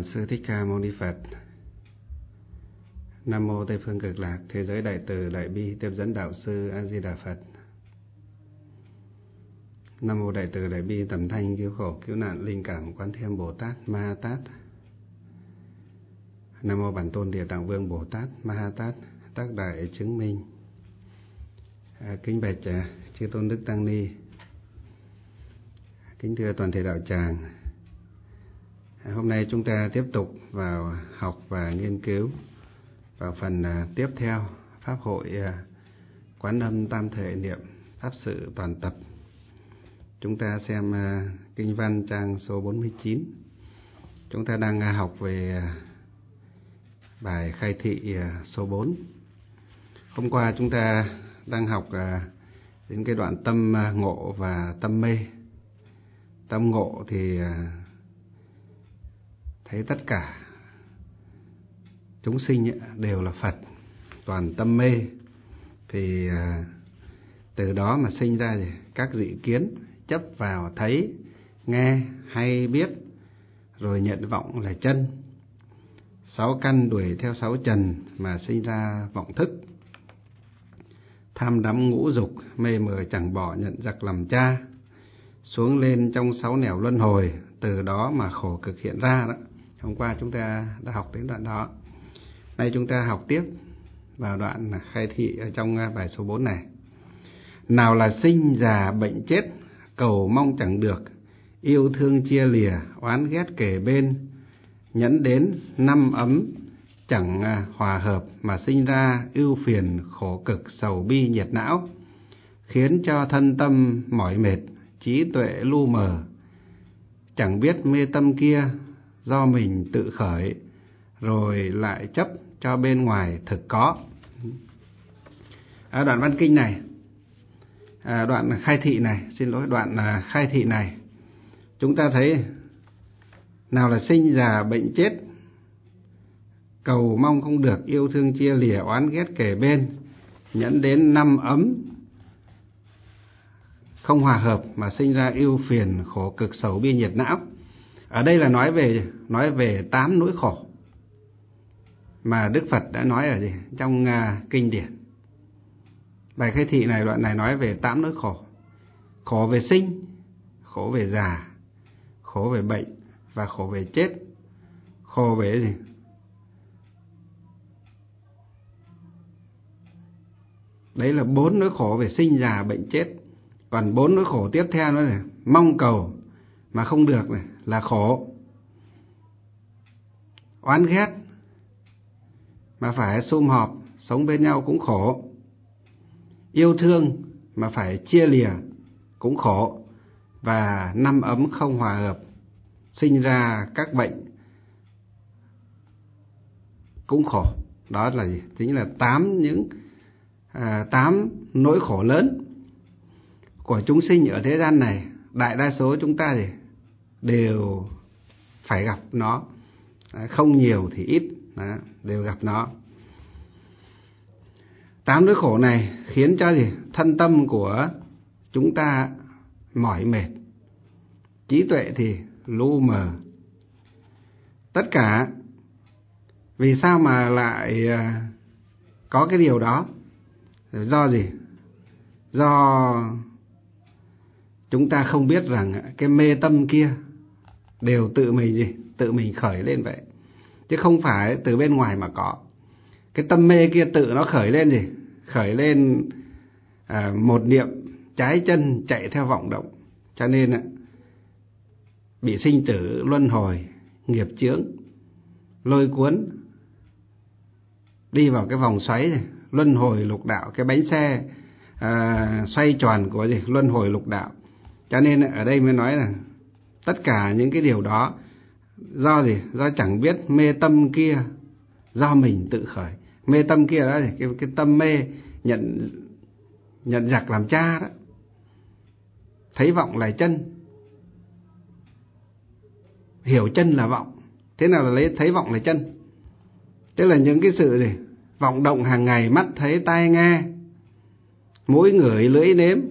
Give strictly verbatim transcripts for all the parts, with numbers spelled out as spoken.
Sư Thích Ca Mâu Ni Phật. Nam mô Tây phương Cực Lạc, thế giới đại từ đại bi tiếp dẫn đạo sư A Di Đà Phật. Nam mô đại từ đại bi tầm thanh cứu khổ cứu nạn linh cảm Quán Thế Âm Bồ Tát Ma Ha Tát. Nam mô Bản Tôn Địa Tạng Vương Bồ Tát Ma Ha Tát tác đại chứng minh. À, kính bạch à, chư tôn đức tăng ni, kính thưa toàn thể đạo tràng. À, hôm nay chúng ta tiếp tục vào học và nghiên cứu vào phần à, tiếp theo pháp hội à, Quán Âm Tam Thể Niệm Pháp Sự Toàn Tập. Chúng ta xem à, kinh văn trang số bốn mươi chín. Chúng ta đang à, học về à, bài khai thị à, số bốn. Hôm qua chúng ta đang học à, đến cái đoạn tâm à, ngộ và tâm mê. Tâm ngộ thì à, thấy tất cả chúng sinh đều là Phật. Toàn tâm mê thì à, từ đó mà sinh ra gì? Các dị kiến chấp vào thấy, nghe hay biết, rồi nhận vọng là chân. Sáu căn đuổi theo sáu trần mà sinh ra vọng thức. Tham đắm ngũ dục, mê mờ chẳng bỏ nhận giặc làm cha. Xuống lên trong sáu nẻo luân hồi, từ đó mà khổ cực hiện ra đó. Hôm qua chúng ta đã học đến đoạn đó. Nay chúng ta học tiếp vào đoạn khai thị ở trong bài số bốn này. Nào là sinh già bệnh chết, cầu mong chẳng được, yêu thương chia lìa, oán ghét kề bên, nhẫn đến năm ấm chẳng hòa hợp mà sinh ra ưu phiền khổ cực sầu bi nhiệt não, khiến cho thân tâm mỏi mệt, trí tuệ lu mờ, chẳng biết mê tâm kia do mình tự khởi, rồi lại chấp cho bên ngoài thực có. À, đoạn văn kinh này, à, đoạn khai thị này, xin lỗi, đoạn à, khai thị này, chúng ta thấy nào là sinh già bệnh chết, cầu mong không được, yêu thương chia lìa, oán ghét kề bên, nhẫn đến năm ấm không hòa hợp mà sinh ra ưu phiền khổ cực sầu bi nhiệt não. Ở đây là nói về nói về tám nỗi khổ mà Đức Phật đã nói ở gì? Trong uh, kinh điển. Bài khai thị này, đoạn này nói về tám nỗi khổ. Khổ về sinh, khổ về già, khổ về bệnh và khổ về chết. Khổ về gì? Đấy là bốn nỗi khổ về sinh, già, bệnh, chết. Còn bốn nỗi khổ tiếp theo nữa này, mong cầu mà không được này là khổ. Oán ghét mà phải sum họp sống bên nhau cũng khổ. Yêu thương mà phải chia lìa cũng khổ. Và năm ấm không hòa hợp sinh ra các bệnh cũng khổ. Đó là gì? Chính là tám những à, tám nỗi khổ lớn của chúng sinh ở thế gian này. Đại đa số chúng ta thì đều phải gặp nó, không nhiều thì ít, đều gặp nó. Tám nỗi khổ này khiến cho gì? Thân tâm của chúng ta mỏi mệt, trí tuệ thì lu mờ. Tất cả vì sao mà lại có cái điều đó? Do gì? Do chúng ta không biết rằng cái mê tâm kia đều tự mình gì? Tự mình khởi lên vậy. Chứ không phải từ bên ngoài mà có. Cái tâm mê kia tự nó khởi lên gì? Khởi lên à, một niệm trái chân chạy theo vọng động. Cho nên à, bị sinh tử luân hồi, nghiệp chướng lôi cuốn đi vào cái vòng xoáy này, luân hồi lục đạo, cái bánh xe à, xoay tròn của gì? Luân hồi lục đạo. Cho nên ở đây mới nói là tất cả những cái điều đó do gì? Do chẳng biết mê tâm kia do mình tự khởi. Mê tâm kia đó, cái, cái tâm mê nhận nhận giặc làm cha đó. Thấy vọng là chân, hiểu chân là vọng. Thế nào là lấy thấy vọng là chân? Tức là những cái sự gì? Vọng động hàng ngày, mắt thấy, tai nghe, mũi ngửi, lưỡi nếm,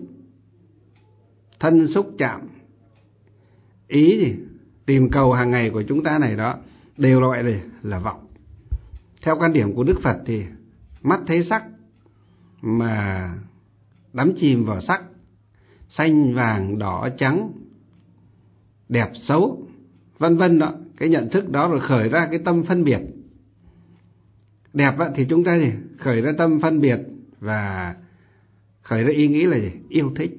thân xúc chạm, ý gì? Tìm cầu hàng ngày của chúng ta này đó. đều loại này là vọng. Theo quan điểm của Đức Phật thì mắt thấy sắc mà đắm chìm vào sắc, xanh vàng đỏ trắng, đẹp xấu, vân vân đó, cái nhận thức đó rồi khởi ra cái tâm phân biệt. Đẹp thì chúng ta gì? Khởi ra tâm phân biệt và khởi ra ý nghĩ là gì? Yêu thích.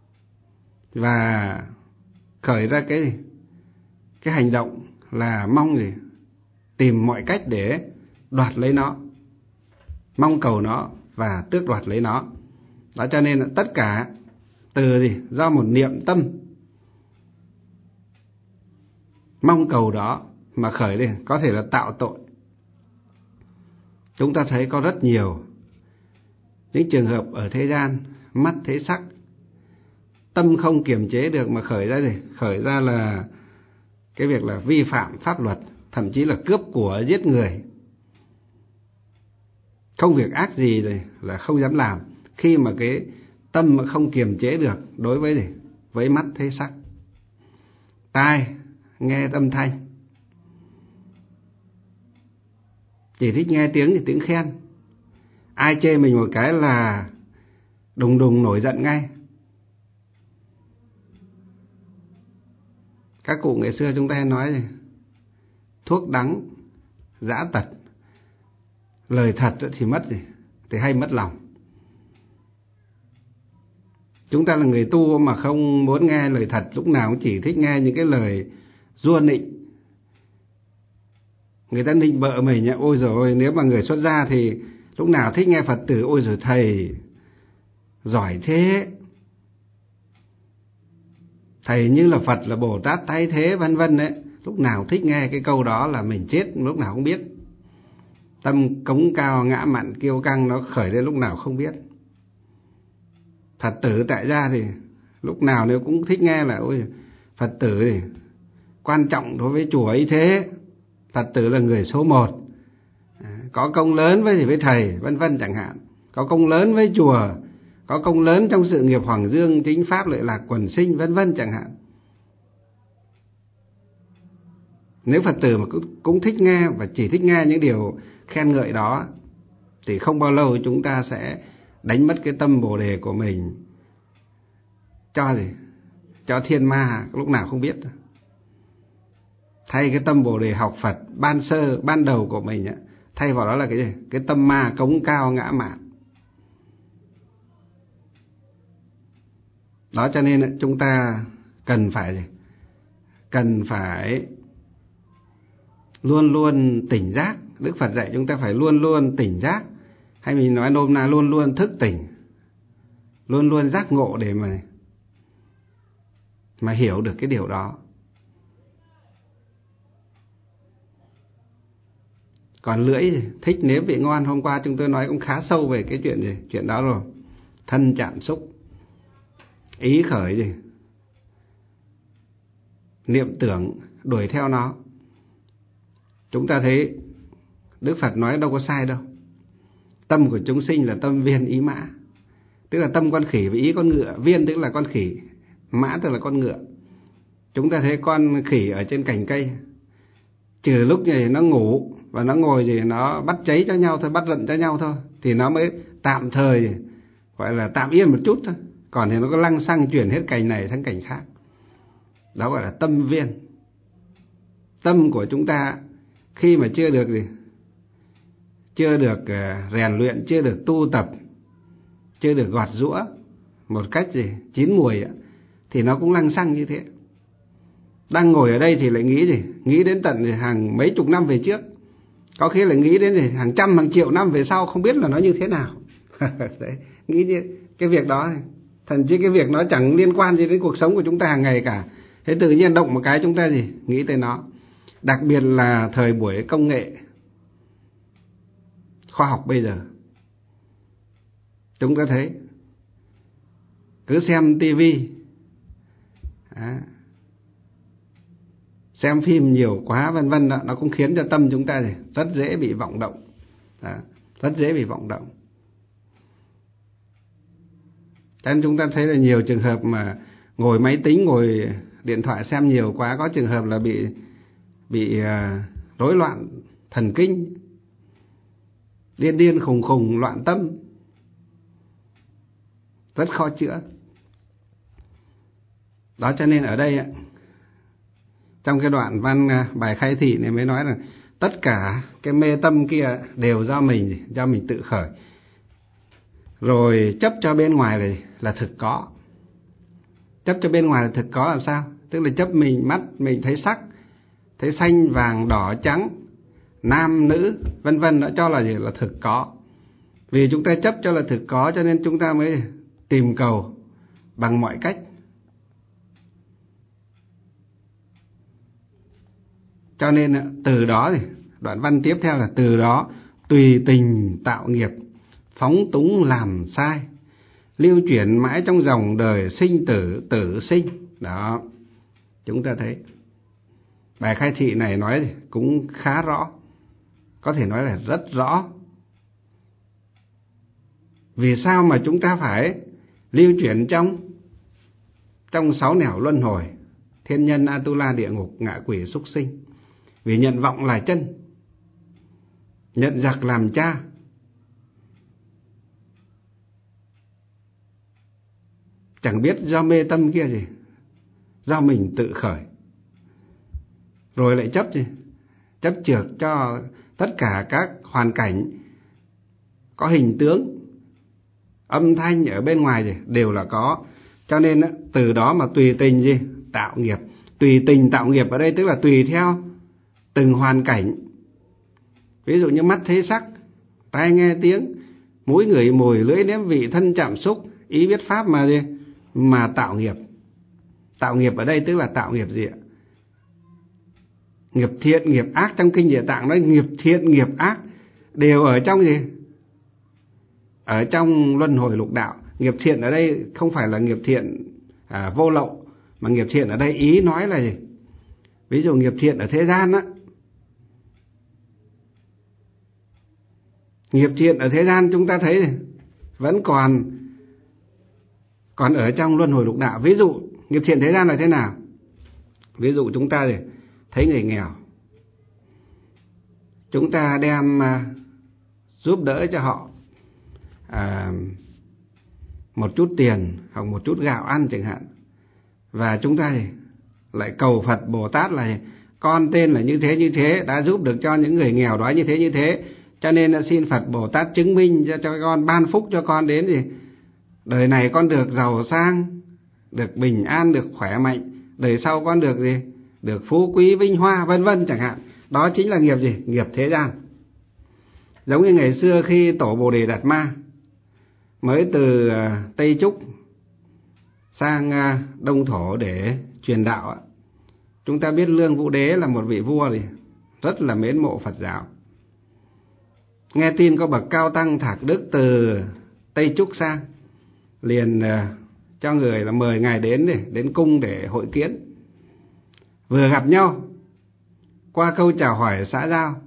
Và khởi ra cái gì? Cái hành động là mong gì? Tìm mọi cách để đoạt lấy nó, mong cầu nó và tước đoạt lấy nó. Đó, cho nên là tất cả từ gì? Do một niệm tâm mong cầu đó mà khởi lên, có thể là tạo tội. Chúng ta thấy có rất nhiều những trường hợp ở thế gian, mắt thấy sắc, tâm không kiềm chế được mà khởi ra gì? Khởi ra là cái việc là vi phạm pháp luật, thậm chí là cướp của, giết người. Không việc ác gì rồi là không dám làm, khi mà cái tâm mà không kiềm chế được đối với gì? Với mắt thấy sắc. Tai nghe âm thanh, chỉ thích nghe tiếng thì tiếng khen. Ai chê mình một cái là đùng đùng nổi giận ngay. Các cụ ngày xưa chúng ta hay nói gì? Thuốc đắng dã tật, lời thật thì mất gì? Thì hay mất lòng. Chúng ta là người tu mà không muốn nghe lời thật, lúc nào cũng chỉ thích nghe những cái lời rua nịnh. Người ta nịnh bợ mình nhá, ôi giời ơi, nếu mà người xuất gia thì lúc nào thích nghe Phật tử, ôi giời thầy giỏi thế, thầy như là Phật, là Bồ Tát thay thế, vân vân đấy. Lúc nào thích nghe cái câu đó là mình chết, lúc nào không biết. Tâm cống cao ngã mặn kiêu căng nó khởi lên lúc nào không biết. Phật tử tại gia thì lúc nào nếu cũng thích nghe là ôi Phật tử thì quan trọng đối với chùa ấy thế, Phật tử là người số một, có công lớn với với thầy, vân vân chẳng hạn, có công lớn với chùa, có công lớn trong sự nghiệp Hoàng Dương chính pháp lợi lạc quần sinh, vân vân chẳng hạn. Nếu Phật tử mà cũng thích nghe và chỉ thích nghe những điều khen ngợi đó thì không bao lâu chúng ta sẽ đánh mất cái tâm Bồ đề của mình cho gì? Cho thiên ma lúc nào không biết. Thay cái tâm Bồ đề học Phật ban sơ, ban đầu của mình, thay vào đó là cái gì? Cái tâm ma cống cao ngã mạn. Đó, cho nên chúng ta cần phải gì? Cần phải luôn luôn tỉnh giác. Đức Phật dạy chúng ta phải luôn luôn tỉnh giác, hay mình nói nôm na luôn luôn thức tỉnh, luôn luôn giác ngộ để mà mà hiểu được cái điều đó. Còn lưỡi thích nếm vị ngon, hôm qua chúng tôi nói cũng khá sâu về cái chuyện gì, chuyện đó rồi. Thân chạm xúc, ý khởi gì, niệm tưởng đuổi theo nó. Chúng ta thấy Đức Phật nói đâu có sai đâu. Tâm của chúng sinh là tâm viên ý mã, tức là tâm con khỉ với ý con ngựa. Viên tức là con khỉ, mã tức là con ngựa. Chúng ta thấy con khỉ ở trên cành cây, trừ lúc này nó ngủ và nó ngồi gì nó bắt cháy cho nhau thôi, bắt giận cho nhau thôi, thì nó mới tạm thời gọi là tạm yên một chút thôi. Còn thì nó có lăng xăng chuyển hết cành này sang cành khác. Đó gọi là tâm viên. Tâm của chúng ta khi mà chưa được gì, chưa được rèn luyện, chưa được tu tập, chưa được gọt giũa một cách gì chín mùi, thì nó cũng lăng xăng như thế. Đang ngồi ở đây thì lại nghĩ gì, nghĩ đến tận hàng mấy chục năm về trước, có khi lại nghĩ đến gì hàng trăm hàng triệu năm về sau, không biết là nó như thế nào. Đấy, nghĩ như cái việc đó, thậm chí cái việc nó chẳng liên quan gì đến cuộc sống của chúng ta hàng ngày cả. Thế tự nhiên động một cái chúng ta gì nghĩ tới nó. Đặc biệt là thời buổi công nghệ khoa học bây giờ, chúng ta thấy cứ xem tivi, à, xem phim nhiều quá vân vân, nó cũng khiến cho tâm chúng ta rất dễ bị vọng động, à, rất dễ bị vọng động. Cho nên chúng ta thấy là nhiều trường hợp mà ngồi máy tính, ngồi điện thoại xem nhiều quá, có trường hợp là bị bị uh, rối loạn thần kinh, điên điên khùng khùng, loạn tâm, rất khó chữa. Đó cho nên ở đây trong cái đoạn văn bài khai thị này mới nói là tất cả cái mê tâm kia đều do mình, do mình tự khởi. Rồi chấp cho bên ngoài này là thực có. Chấp cho bên ngoài là thực có làm sao? Tức là chấp mình, mắt mình thấy sắc, thấy xanh, vàng, đỏ, trắng, nam, nữ, vân vân, nó cho là gì? Là thực có. Vì chúng ta chấp cho là thực có cho nên chúng ta mới tìm cầu bằng mọi cách. Cho nên từ đó thì đoạn văn tiếp theo là từ đó tùy tình tạo nghiệp, phóng túng làm sai, lưu chuyển mãi trong dòng đời sinh tử, tử sinh. Đó, chúng ta thấy bài khai thị này nói cũng khá rõ, có thể nói là rất rõ. Vì sao mà chúng ta phải lưu chuyển trong trong sáu nẻo luân hồi, thiên nhân, Atula, địa ngục, ngạ quỷ, súc sinh? Vì nhận vọng là chân, nhận giặc làm cha. Chẳng biết do mê tâm kia gì, do mình tự khởi. Rồi lại chấp gì? Chấp trược cho tất cả các hoàn cảnh có hình tướng, âm thanh ở bên ngoài gì đều là có. Cho nên từ đó mà tùy tình gì? Tạo nghiệp. Tùy tình tạo nghiệp ở đây tức là tùy theo từng hoàn cảnh. Ví dụ như mắt thấy sắc, tai nghe tiếng, mũi ngửi mùi, lưỡi nếm vị, thân chạm xúc, ý biết pháp mà gì? Mà tạo nghiệp. Tạo nghiệp ở đây tức là tạo nghiệp gì ạ? Nghiệp thiện, nghiệp ác. Trong kinh Địa Tạng nói nghiệp thiện, nghiệp ác đều ở trong gì? Ở trong luân hồi lục đạo. Nghiệp thiện ở đây không phải là nghiệp thiện à, vô lậu, mà nghiệp thiện ở đây ý nói là gì? Ví dụ nghiệp thiện ở thế gian á, nghiệp thiện ở thế gian chúng ta thấy vẫn còn còn ở trong luân hồi lục đạo. Ví dụ nghiệp thiện thế gian là thế nào? Ví dụ chúng ta thấy người nghèo, chúng ta đem giúp đỡ cho họ à, một chút tiền hoặc một chút gạo ăn chẳng hạn, và chúng ta lại cầu Phật Bồ Tát là con tên là như thế như thế, đã giúp được cho những người nghèo đó như thế như thế, cho nên là xin Phật Bồ Tát chứng minh cho, cho con, ban phúc cho con đến gì đời này con được giàu sang, được bình an, được khỏe mạnh, đời sau con được gì, được phú quý vinh hoa, vân vân chẳng hạn. Đó chính là nghiệp gì? Nghiệp thế gian. Giống như ngày xưa khi tổ Bồ Đề Đạt Ma mới từ Tây Trúc sang Đông Thổ để truyền đạo, chúng ta biết Lương Vũ Đế là một vị vua gì rất là mến mộ Phật giáo. Nghe tin có bậc cao tăng Thạc Đức từ Tây Trúc sang, liền cho người là mời ngài đến để đến cung để hội kiến. Vừa gặp nhau, qua câu chào hỏi xã giao,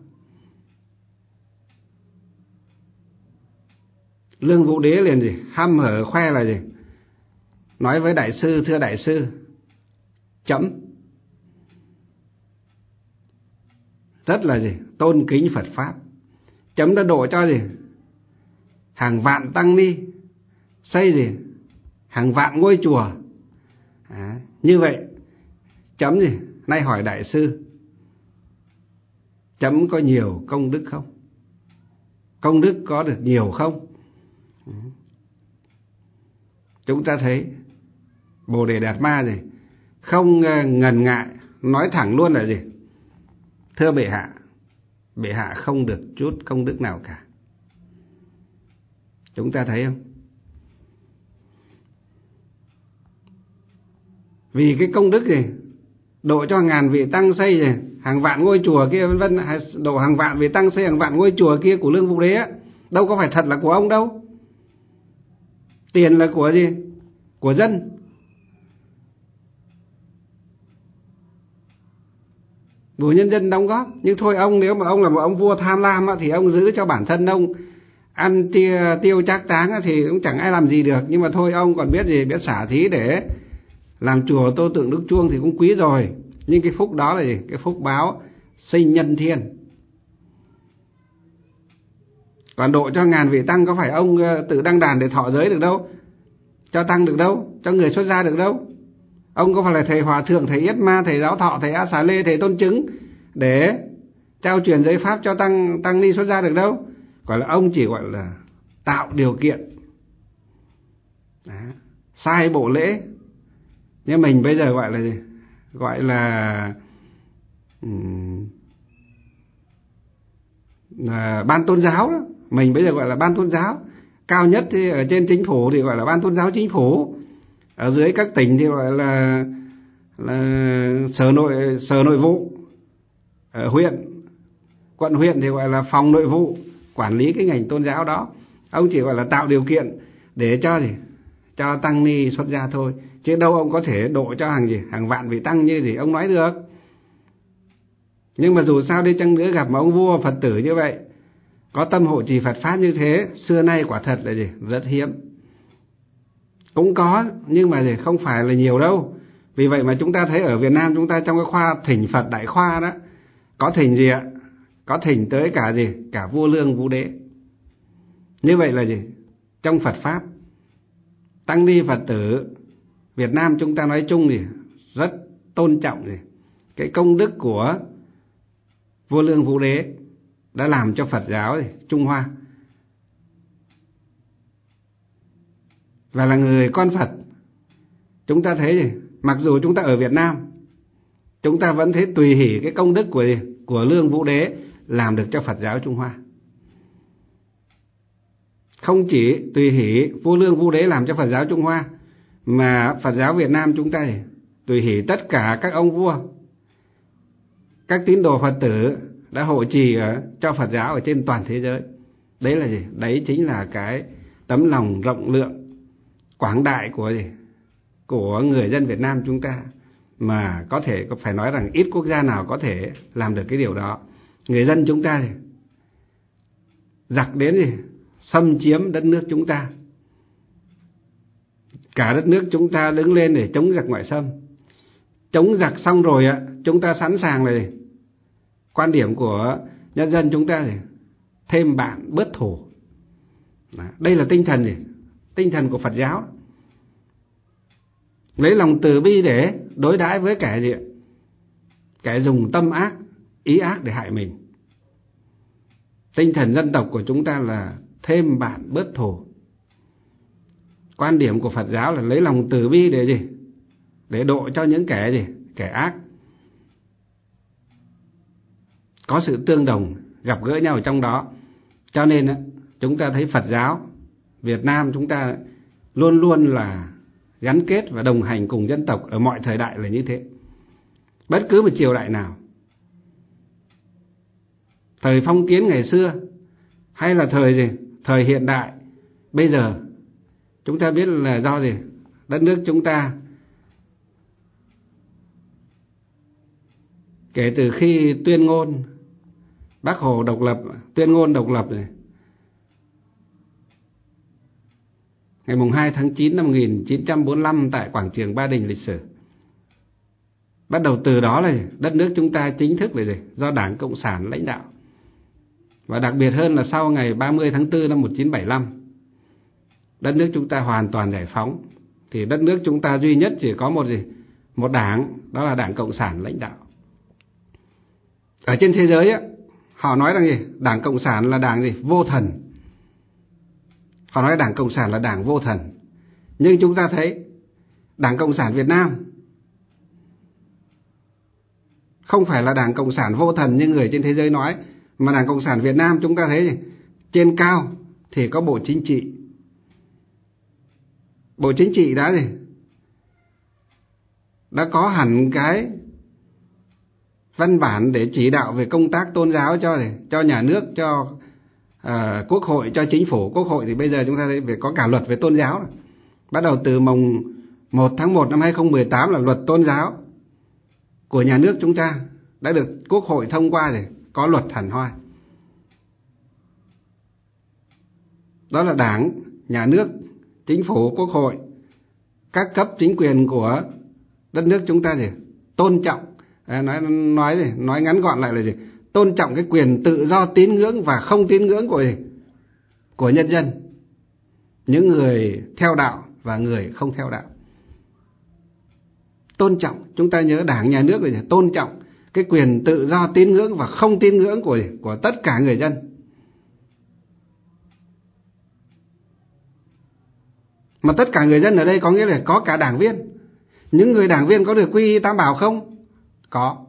Lương Vũ Đế liền gì hăm hở khoe là gì, nói với đại sư: thưa đại sư, chấm rất là gì tôn kính Phật pháp, chấm đã độ cho gì hàng vạn tăng ni, xây gì hàng vạn ngôi chùa. À, như vậy chấm gì nay hỏi đại sư, chấm có nhiều công đức không? Công đức có được nhiều không? Chúng ta thấy Bồ Đề Đạt Ma gì không ngần ngại, nói thẳng luôn là gì: thưa bệ hạ, bệ hạ không được chút công đức nào cả. Chúng ta thấy không? Vì cái công đức gì độ cho ngàn vị tăng xây gì hàng vạn ngôi chùa kia vân vân, độ hàng vạn vị tăng xây hàng vạn ngôi chùa kia của Lương Vũ Đế á, đâu có phải thật là của ông đâu. Tiền là của gì? Của dân. Của nhân dân đóng góp. Nhưng thôi ông, nếu mà ông là một ông vua tham lam á, thì ông giữ cho bản thân ông ăn tiêu, tiêu trác táng á, thì cũng chẳng ai làm gì được. Nhưng mà thôi ông còn biết gì, biết xả thí để làm chùa tô tượng Đức Chuông thì cũng quý rồi. Nhưng cái phúc đó là gì? Cái phúc báo sinh nhân thiên. Còn độ cho ngàn vị tăng có phải ông tự đăng đàn để thọ giới được đâu, cho tăng được đâu, cho người xuất gia được đâu. Ông có phải là thầy hòa thượng, thầy yết ma, thầy giáo thọ, thầy a xà lê, thầy tôn chứng để trao truyền giới pháp cho tăng tăng ni xuất gia được đâu. Gọi là ông chỉ gọi là tạo điều kiện. Đó. Sai bộ lễ. Nhưng mình bây giờ gọi là gì? Gọi là, um, là ban tôn giáo đó. Mình bây giờ gọi là ban tôn giáo. Cao nhất thì ở trên chính phủ thì gọi là ban tôn giáo chính phủ. Ở dưới các tỉnh thì gọi là, là sở nội sở nội vụ. Ở huyện, quận huyện thì gọi là phòng nội vụ, quản lý cái ngành tôn giáo đó. Ông chỉ gọi là tạo điều kiện để cho gì? Cho tăng ni xuất gia thôi. Chứ đâu ông có thể độ cho hàng gì? Hàng vạn vị tăng như gì ông nói được. Nhưng mà dù sao đi chăng nữa, gặp một ông vua Phật tử như vậy, có tâm hộ trì Phật Pháp như thế, xưa nay quả thật là gì? Rất hiếm. Cũng có, nhưng mà gì? Không phải là nhiều đâu. Vì vậy mà chúng ta thấy ở Việt Nam chúng ta trong cái khoa thỉnh Phật Đại Khoa đó, có thỉnh gì ạ? Có thỉnh tới cả gì? Cả vua Lương Vũ Đế. Như vậy là gì? Trong Phật Pháp, tăng ni Phật tử Việt Nam chúng ta nói chung thì rất tôn trọng gì? Cái công đức của vua Lương Vũ Đế đã làm cho Phật giáo gì? Trung Hoa, và là người con Phật. Chúng ta thấy gì? Mặc dù chúng ta ở Việt Nam, chúng ta vẫn thấy tùy hỷ cái công đức của gì? Của Lương Vũ Đế làm được cho Phật giáo Trung Hoa. Không chỉ tùy hỷ vua Lương Vũ Đế làm cho Phật giáo Trung Hoa, mà Phật giáo Việt Nam chúng ta tùy hỷ tất cả các ông vua, các tín đồ Phật tử đã hộ trì ở, cho Phật giáo ở trên toàn thế giới. Đấy là gì? Đấy chính là cái tấm lòng rộng lượng, quảng đại của gì? Của người dân Việt Nam chúng ta. Mà có thể phải nói rằng ít quốc gia nào có thể làm được cái điều đó. Người dân chúng ta thì giặc đến gì? Xâm chiếm đất nước chúng ta. Cả đất nước chúng ta đứng lên để chống giặc ngoại xâm. Chống giặc xong rồi ạ, chúng ta sẵn sàng là gì? Quan điểm của nhân dân chúng ta thì thêm bạn bớt thù. Đây là tinh thần gì? Tinh thần của Phật giáo. Lấy lòng từ bi để đối đãi với kẻ gì? Kẻ dùng tâm ác, ý ác để hại mình. Tinh thần dân tộc của chúng ta là thêm bạn bớt thù. Quan điểm của Phật giáo là lấy lòng từ bi để gì? Để độ cho những kẻ gì? Kẻ ác. Có sự tương đồng, gặp gỡ nhau trong đó. Cho nên chúng ta thấy Phật giáo Việt Nam chúng ta luôn luôn là gắn kết và đồng hành cùng dân tộc ở mọi thời đại là như thế. Bất cứ một triều đại nào, thời phong kiến ngày xưa hay là thời gì? Thời hiện đại bây giờ, chúng ta biết là do gì? Đất nước chúng ta kể từ khi tuyên ngôn Bác Hồ độc lập, tuyên ngôn độc lập này, ngày mùng hai tháng chín năm một nghìn chín trăm bốn mươi lăm tại quảng trường Ba Đình lịch sử. Bắt đầu từ đó là đất nước chúng ta chính thức là gì? Do Đảng Cộng sản lãnh đạo. Và đặc biệt hơn là sau ngày ba mươi tháng tư năm một nghìn chín trăm bảy mươi lăm, đất nước chúng ta hoàn toàn giải phóng. Thì đất nước chúng ta duy nhất chỉ có một gì? Một đảng, đó là Đảng Cộng sản lãnh đạo. Ở trên thế giới á, họ nói rằng gì? Đảng Cộng sản là đảng gì? Vô thần. Họ nói Đảng Cộng sản là đảng vô thần. Nhưng chúng ta thấy Đảng Cộng sản Việt Nam không phải là Đảng Cộng sản vô thần như người trên thế giới nói, mà Đảng Cộng sản Việt Nam chúng ta thấy gì? Trên cao thì có Bộ Chính trị. Bộ Chính trị đã gì? Đã có hẳn cái văn bản để chỉ đạo về công tác tôn giáo cho cho nhà nước, cho uh, Quốc hội, cho chính phủ. Quốc hội thì bây giờ chúng ta thấy phải có cả luật về tôn giáo. Bắt đầu từ mùng một tháng một năm hai nghìn không trăm mười tám là luật tôn giáo của nhà nước chúng ta đã được Quốc hội thông qua rồi, có luật hẳn hoi. Đó là Đảng, nhà nước, chính phủ, Quốc hội, các cấp chính quyền của đất nước chúng ta thì tôn trọng À, nói nói gì? Nói ngắn gọn lại là gì? Tôn trọng cái quyền tự do tín ngưỡng và không tín ngưỡng của gì? Của nhân dân, những người theo đạo và người không theo đạo. Tôn trọng, chúng ta nhớ Đảng nhà nước là gì? Tôn trọng cái quyền tự do tín ngưỡng và không tín ngưỡng của của tất cả người dân. Mà tất cả người dân ở đây có nghĩa là có cả đảng viên. Những người đảng viên có được quy y Tam Bảo không? Có.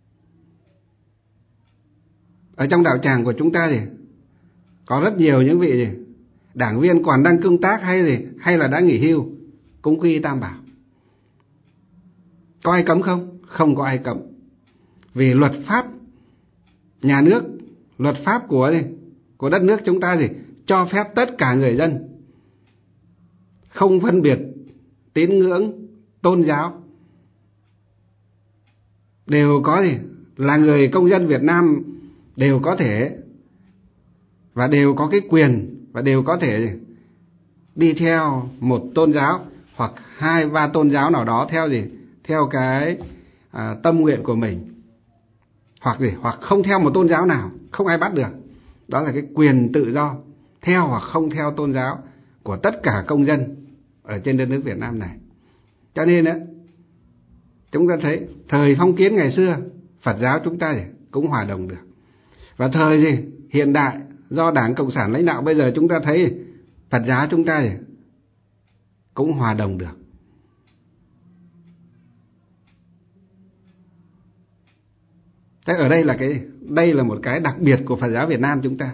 Ở trong đạo tràng của chúng ta thì có rất nhiều những vị gì? Đảng viên còn đang công tác hay gì, hay là đã nghỉ hưu cũng quy y Tam Bảo. Có ai cấm không? Không có ai cấm. Vì luật pháp nhà nước, luật pháp của gì? Của đất nước chúng ta gì? Cho phép tất cả người dân không phân biệt tín ngưỡng, tôn giáo, đều có gì? Là người công dân Việt Nam đều có thể và đều có cái quyền và đều có thể đi theo một tôn giáo hoặc hai ba tôn giáo nào đó theo gì? Theo cái à, tâm nguyện của mình. Hoặc gì? Hoặc không theo một tôn giáo nào, không ai bắt được. Đó là cái quyền tự do theo hoặc không theo tôn giáo của tất cả công dân ở trên đất nước Việt Nam này. Cho nên á, chúng ta thấy thời phong kiến ngày xưa Phật giáo chúng ta cũng hòa đồng được. Và thời gì? Hiện đại do Đảng Cộng sản lãnh đạo bây giờ chúng ta thấy Phật giáo chúng ta cũng hòa đồng được. Thế ở đây là cái đây là một cái đặc biệt của Phật giáo Việt Nam chúng ta.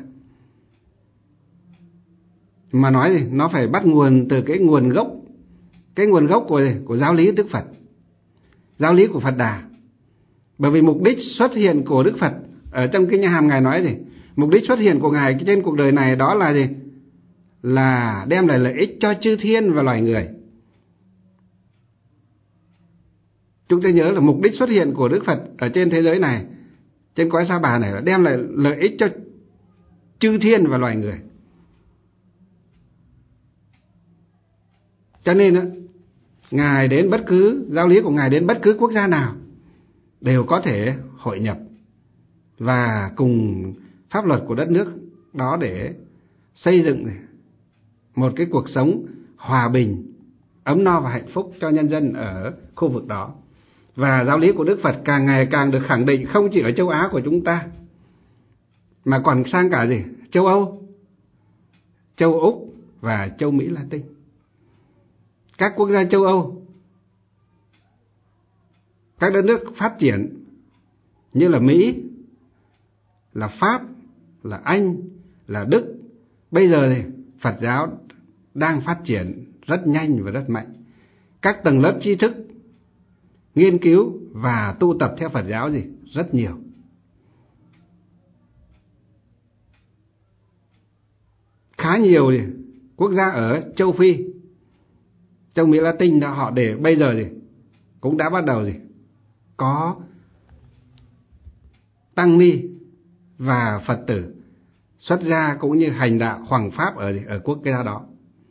Mà nói gì? Nó phải bắt nguồn từ cái nguồn gốc, cái nguồn gốc của của giáo lý Đức Phật, giáo lý của Phật Đà. Bởi vì mục đích xuất hiện của Đức Phật ở trong Kinh A Hàm ngài nói gì? Mục đích xuất hiện của ngài trên cuộc đời này đó là gì? Là đem lại lợi ích cho chư thiên và loài người. Chúng ta nhớ là mục đích xuất hiện của Đức Phật ở trên thế giới này, trên cõi Sa Bà này là đem lại lợi ích cho chư thiên và loài người. Cho nên ngài đến bất cứ giáo lý của ngài đến bất cứ quốc gia nào đều có thể hội nhập và cùng pháp luật của đất nước đó để xây dựng một cái cuộc sống hòa bình, ấm no và hạnh phúc cho nhân dân ở khu vực đó. Và giáo lý của Đức Phật càng ngày càng được khẳng định không chỉ ở châu Á của chúng ta mà còn sang cả gì? Châu Âu, châu Úc và châu Mỹ Latin. Các quốc gia châu Âu, các đất nước phát triển như là Mỹ, là Pháp, là Anh, là Đức, bây giờ thì Phật giáo đang phát triển rất nhanh và rất mạnh. Các tầng lớp tri thức nghiên cứu và tu tập theo Phật giáo gì rất nhiều. Khá nhiều gì quốc gia ở châu Phi, châu Mỹ Latin đó họ để bây giờ gì cũng đã bắt đầu gì có tăng ni và Phật tử xuất gia cũng như hành đạo hoằng pháp ở ở quốc gia đó.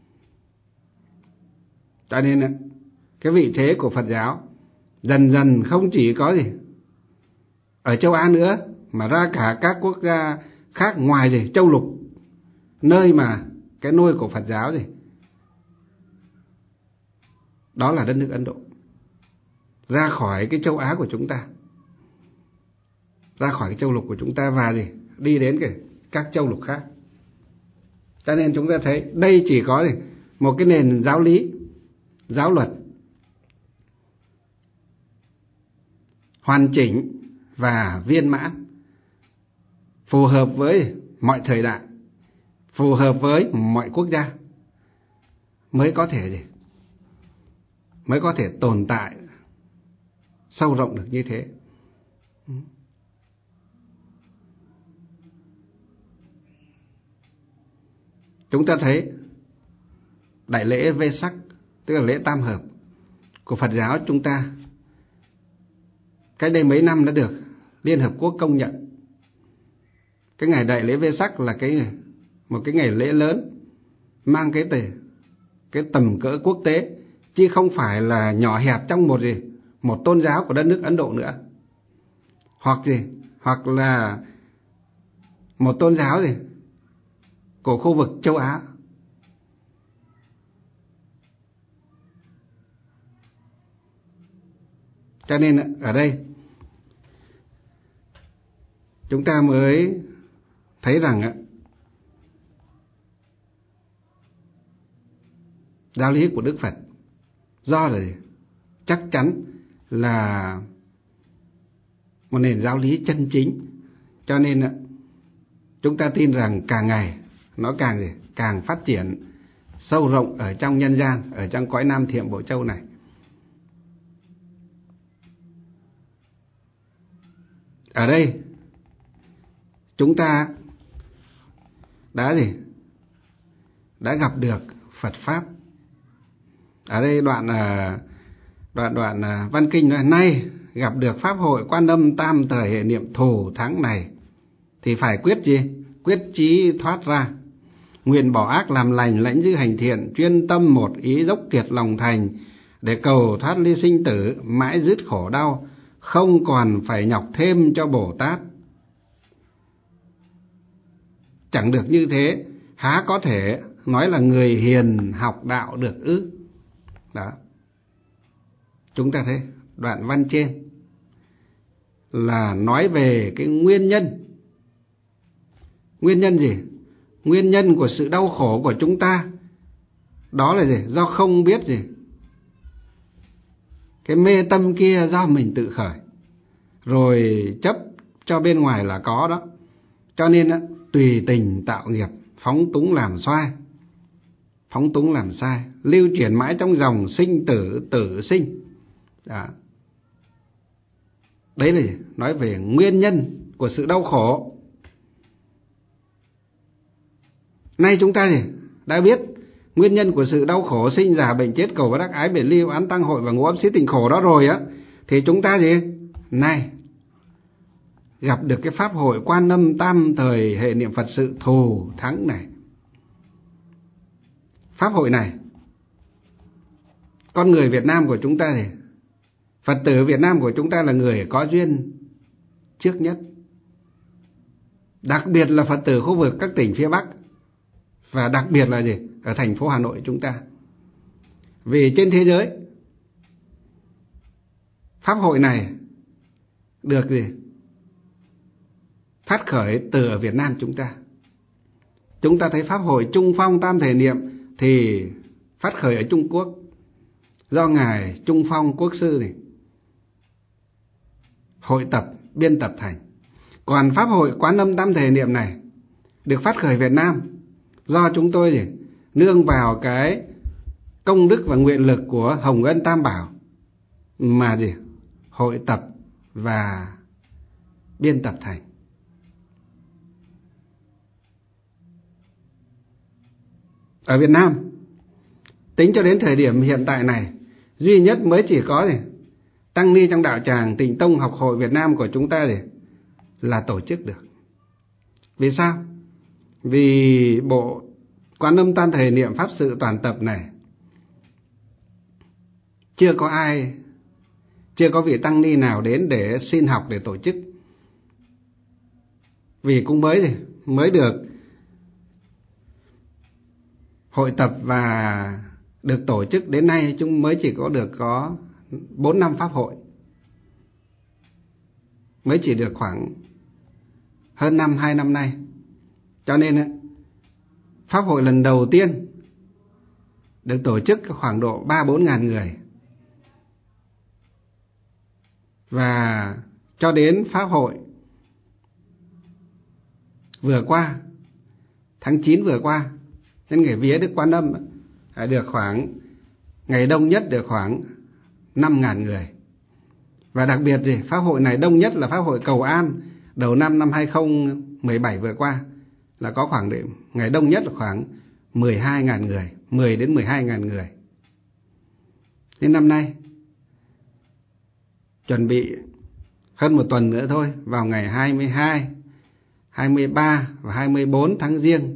Cho nên cái vị thế của Phật giáo dần dần không chỉ có gì ở châu Á nữa mà ra cả các quốc gia khác ngoài gì châu lục, nơi mà cái nôi của Phật giáo gì đó là đất nước Ấn Độ, ra khỏi cái châu Á của chúng ta, ra khỏi cái châu lục của chúng ta và gì đi đến cái các châu lục khác. Cho nên chúng ta thấy đây chỉ có gì một cái nền giáo lý, giáo luật hoàn chỉnh và viên mãn, phù hợp với mọi thời đại, phù hợp với mọi quốc gia mới có thể gì mới có thể tồn tại sâu rộng được như thế. Chúng ta thấy đại lễ Vesak, tức là lễ tam hợp của Phật giáo chúng ta, cách đây mấy năm đã được Liên Hợp Quốc công nhận. Cái ngày đại lễ Vesak là cái một cái ngày lễ lớn, mang cái tề cái tầm cỡ quốc tế, chứ không phải là nhỏ hẹp trong một gì một tôn giáo của đất nước Ấn Độ nữa. hoặc gì, hoặc là một tôn giáo gì của khu vực châu Á. Cho nên ở đây chúng ta mới thấy rằng giáo lý của Đức Phật do là chắc chắn là một nền giáo lý chân chính, cho nên chúng ta tin rằng càng ngày nó càng gì, càng phát triển sâu rộng ở trong nhân gian, ở trong cõi Nam Thiệm Bộ Châu này. Ở đây chúng ta đã gì? Đã gặp được Phật pháp. Ở đây đoạn đoạn đoạn văn kinh nói: nay gặp được pháp hội Quan Âm tam thời hệ niệm thù thắng này, thì phải quyết gì? Quyết chí thoát ra, nguyện bỏ ác làm lành, lãnh giữ hành thiện, chuyên tâm một ý, dốc kiệt lòng thành, để cầu thoát ly sinh tử, mãi dứt khổ đau, không còn phải nhọc thêm cho Bồ Tát. Chẳng được như thế, há có thể nói là người hiền học đạo được ư? Đó. Chúng ta thấy đoạn văn trên là nói về cái nguyên nhân. Nguyên nhân gì? Nguyên nhân của sự đau khổ của chúng ta đó là gì? Do không biết gì. Cái mê tâm kia do mình tự khởi, rồi chấp cho bên ngoài là có đó. Cho nên á, tùy tình tạo nghiệp, phóng túng làm xoai, phóng túng làm sai, lưu chuyển mãi trong dòng sinh tử, tử sinh. Đó. Đấy là nói về nguyên nhân của sự đau khổ. Nay chúng ta gì? Đã biết nguyên nhân của sự đau khổ, sinh già bệnh chết, cầu bất đắc, ái biệt ly, oán tăng hội và ngũ ấm xí tình khổ đó rồi á, thì chúng ta gì? Nay gặp được cái pháp hội Quan Âm tam thời hệ niệm Phật sự thù thắng này. Pháp hội này, con người Việt Nam của chúng ta thì Phật tử Việt Nam của chúng ta là người có duyên trước nhất. Đặc biệt là Phật tử khu vực các tỉnh phía Bắc, và đặc biệt là gì? Ở thành phố Hà Nội chúng ta. Vì trên thế giới, pháp hội này được gì? Phát khởi từ ở Việt Nam chúng ta. Chúng ta thấy pháp hội Trung Phong tam thể niệm thì phát khởi ở Trung Quốc, do ngài Trung Phong Quốc sư này hội tập, biên tập thành. Còn pháp hội Quán Âm tam thể niệm này được phát khởi Việt Nam do chúng tôi gì? Nương vào cái công đức và nguyện lực của Hồng Ân Tam Bảo mà gì? Hội tập và biên tập thành. Ở Việt Nam, tính cho đến thời điểm hiện tại này, duy nhất mới chỉ có gì? Tăng ni trong đạo tràng Tịnh Tông Học hội Việt Nam của chúng ta gì? Là tổ chức được. Vì sao? Vì bộ Quán Âm tam thể niệm pháp sự toàn tập này chưa có ai, chưa có vị tăng ni nào đến để xin học để tổ chức. Vì cũng mới gì? Mới được hội tập và được tổ chức đến nay, chúng mới chỉ có được có bốn năm pháp hội, mới chỉ được khoảng hơn năm, hai năm nay. Cho nên pháp hội lần đầu tiên được tổ chức khoảng độ ba bốn ngàn người, và cho đến pháp hội vừa qua, tháng chín vừa qua, nhân ngày vía Đức Quan Âm được khoảng, ngày đông nhất được khoảng năm ngàn người. Và đặc biệt gì? Pháp hội này đông nhất là pháp hội Cầu An đầu năm năm hai không một bảy vừa qua, là có khoảng điểm, ngày đông nhất là khoảng mười hai ngàn người, mười đến mười hai ngàn người. Đến năm nay chuẩn bị hơn một tuần nữa thôi, vào ngày hai mươi hai, hai mươi ba và hai mươi bốn tháng Giêng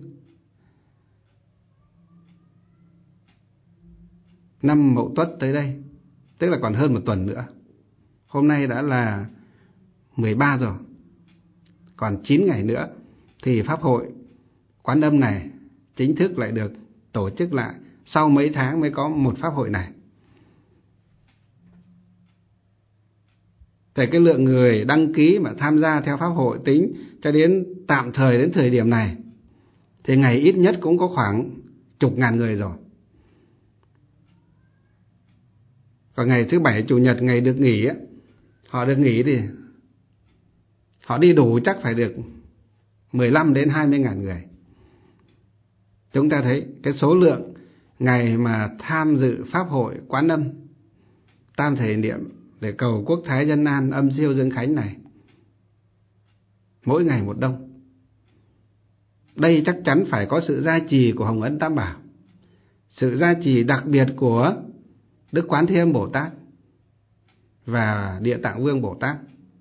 năm Mậu Tuất tới đây, tức là còn hơn một tuần nữa. Hôm nay đã là mười ba rồi. Còn chín ngày nữa thì Pháp hội Quán Âm này chính thức lại được tổ chức lại. Sau mấy tháng mới có một Pháp hội này. Thì cái lượng người đăng ký mà tham gia theo Pháp hội tính cho đến tạm thời đến thời điểm này thì ngày ít nhất cũng có khoảng chục ngàn người rồi. Còn ngày thứ bảy chủ nhật, ngày được nghỉ á, họ được nghỉ thì họ đi đủ chắc phải được mười lăm đến hai mươi ngàn người. Chúng ta thấy cái số lượng ngày mà tham dự Pháp hội Quán Âm tam thể niệm để cầu quốc thái dân an, âm siêu dương khánh này mỗi ngày một đông. Đây chắc chắn phải có sự gia trì của Hồng Ấn Tam Bảo, sự gia trì đặc biệt của Đức Quán Thế Âm Bồ Tát và Địa Tạng Vương Bồ Tát.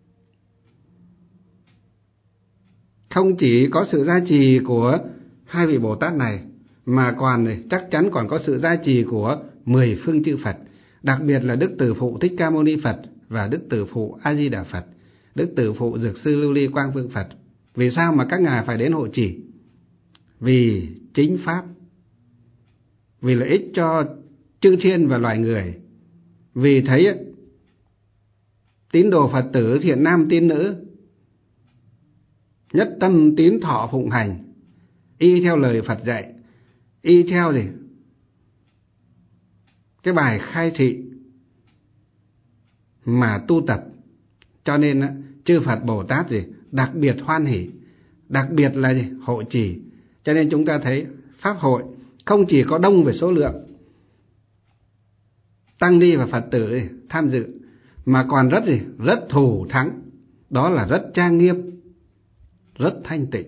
Không chỉ có sự gia trì của hai vị Bồ Tát này mà còn chắc chắn còn có sự gia trì của mười phương chư Phật, đặc biệt là Đức Từ Phụ Thích Ca Mâu Ni Phật và Đức Từ Phụ A Di Đà Phật, Đức Từ Phụ Dược Sư Lưu Ly Quang Vương Phật. Vì sao mà các ngài phải đến hộ trì? Vì chính pháp, vì lợi ích cho chư thiên và loài người, vì thấy tín đồ Phật tử thiện nam tín nữ nhất tâm tín thọ phụng hành, y theo lời Phật dạy, y theo gì cái bài khai thị mà tu tập, cho nên chư Phật Bồ Tát gì đặc biệt hoan hỷ, đặc biệt là gì hộ trì. Cho nên chúng ta thấy Pháp hội không chỉ có đông về số lượng tăng ni và Phật tử tham dự, mà còn rất gì rất thù thắng, đó là rất trang nghiêm, rất thanh tịnh.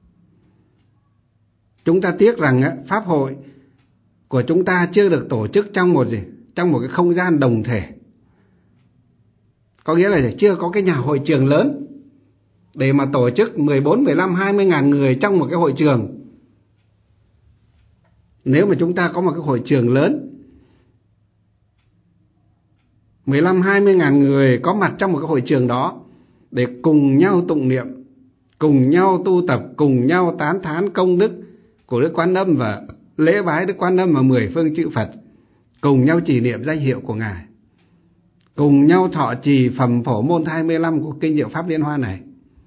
Chúng ta tiếc rằng Pháp hội của chúng ta chưa được tổ chức trong một gì trong một cái không gian đồng thể, có nghĩa là chưa có cái nhà hội trường lớn để mà tổ chức mười bốn, mười lăm, hai mươi ngàn người trong một cái hội trường. Nếu mà chúng ta có một cái hội trường lớn, mười lăm, hai mươi ngàn người có mặt trong một cái hội trường đó để cùng nhau tụng niệm, cùng nhau tu tập, cùng nhau tán thán công đức của Đức Quán Âm và lễ bái Đức Quán Âm và mười phương chư Phật, cùng nhau trì niệm danh hiệu của Ngài, cùng nhau thọ trì phẩm phổ môn hai mươi lăm của Kinh Diệu Pháp Liên Hoa này,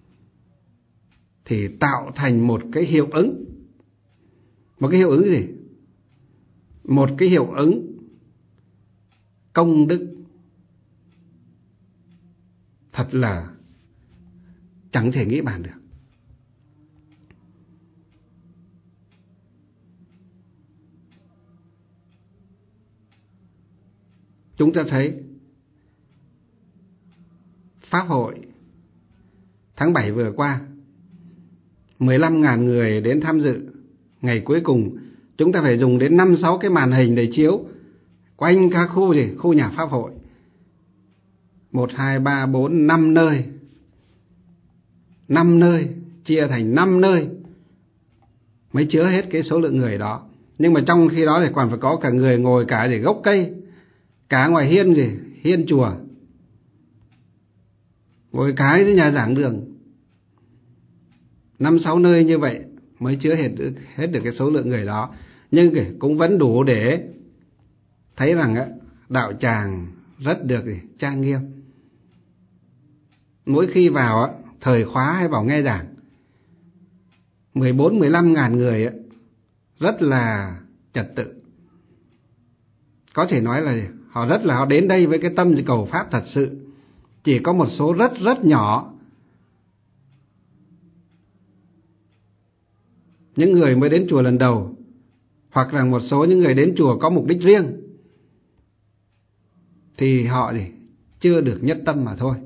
thì tạo thành một cái hiệu ứng. Một cái hiệu ứng gì? Một cái hiệu ứng công đức thật là chẳng thể nghĩ bàn được. Chúng ta thấy Pháp hội tháng bảy vừa qua, mười lăm ngàn người đến tham dự. Ngày cuối cùng chúng ta phải dùng đến năm sáu cái màn hình để chiếu quanh các khu gì, khu nhà Pháp hội. Một, hai, ba, bốn, năm nơi. Năm nơi, chia thành năm nơi mới chứa hết cái số lượng người đó. Nhưng mà trong khi đó thì còn phải có cả người ngồi cả để gốc cây, cả ngoài hiên gì, hiên chùa, ngồi cái dưới nhà giảng đường. Năm sáu nơi như vậy mới chứa hết, hết được cái số lượng người đó. Nhưng cũng vẫn đủ để thấy rằng đạo tràng rất được trang nghiêm. Mỗi khi vào thời khóa hay vào nghe giảng, mười bốn, mười lăm ngàn người rất là trật tự. Có thể nói là họ rất là họ đến đây với cái tâm cầu Pháp thật sự. Chỉ có một số rất rất nhỏ những người mới đến chùa lần đầu, hoặc là một số những người đến chùa có mục đích riêng, thì họ gì chưa được nhất tâm mà thôi.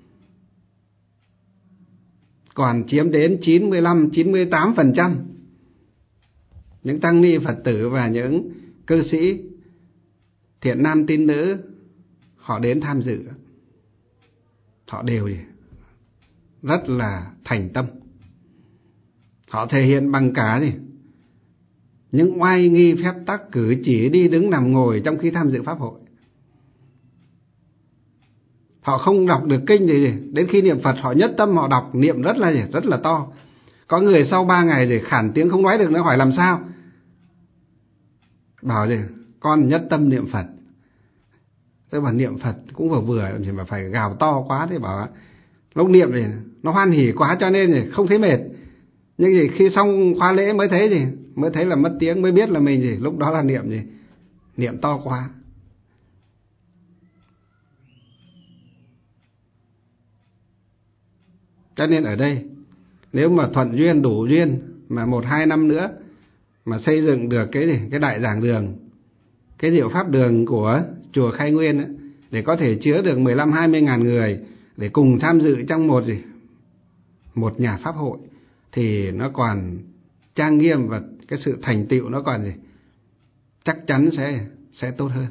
Còn chiếm đến chín mươi lăm, chín mươi tám phần trăm những tăng ni Phật tử và những cư sĩ thiện nam tín nữ họ đến tham dự, họ đều rất là thành tâm. Họ thể hiện bằng cả gì những oai nghi phép tắc, cử chỉ, đi đứng nằm ngồi trong khi tham dự Pháp hội. Họ không đọc được kinh thì gì? Đến khi niệm Phật họ nhất tâm họ đọc, niệm rất là gì? Rất là to. Có người sau ba ngày thì khản tiếng không nói được nữa, hỏi làm sao? Bảo gì? Con nhất tâm niệm Phật. Tôi bảo niệm Phật cũng vừa vừa, chỉ mà phải gào to quá. Thế bảo lúc niệm thì nó hoan hỉ quá cho nên thì không thấy mệt. Nhưng gì khi xong khóa lễ mới thấy gì? Mới thấy là mất tiếng, mới biết là mình gì? Lúc đó là niệm gì? Niệm to quá. Cho nên ở đây, nếu mà thuận duyên đủ duyên mà một hai năm nữa mà xây dựng được cái gì? Cái đại giảng đường, cái diệu pháp đường của chùa Khai Nguyên ấy, để có thể chứa được mười lăm hai mươi ngàn người để cùng tham dự trong một gì? Một nhà pháp hội, thì nó còn trang nghiêm và cái sự thành tựu nó còn gì? Chắc chắn sẽ sẽ tốt hơn.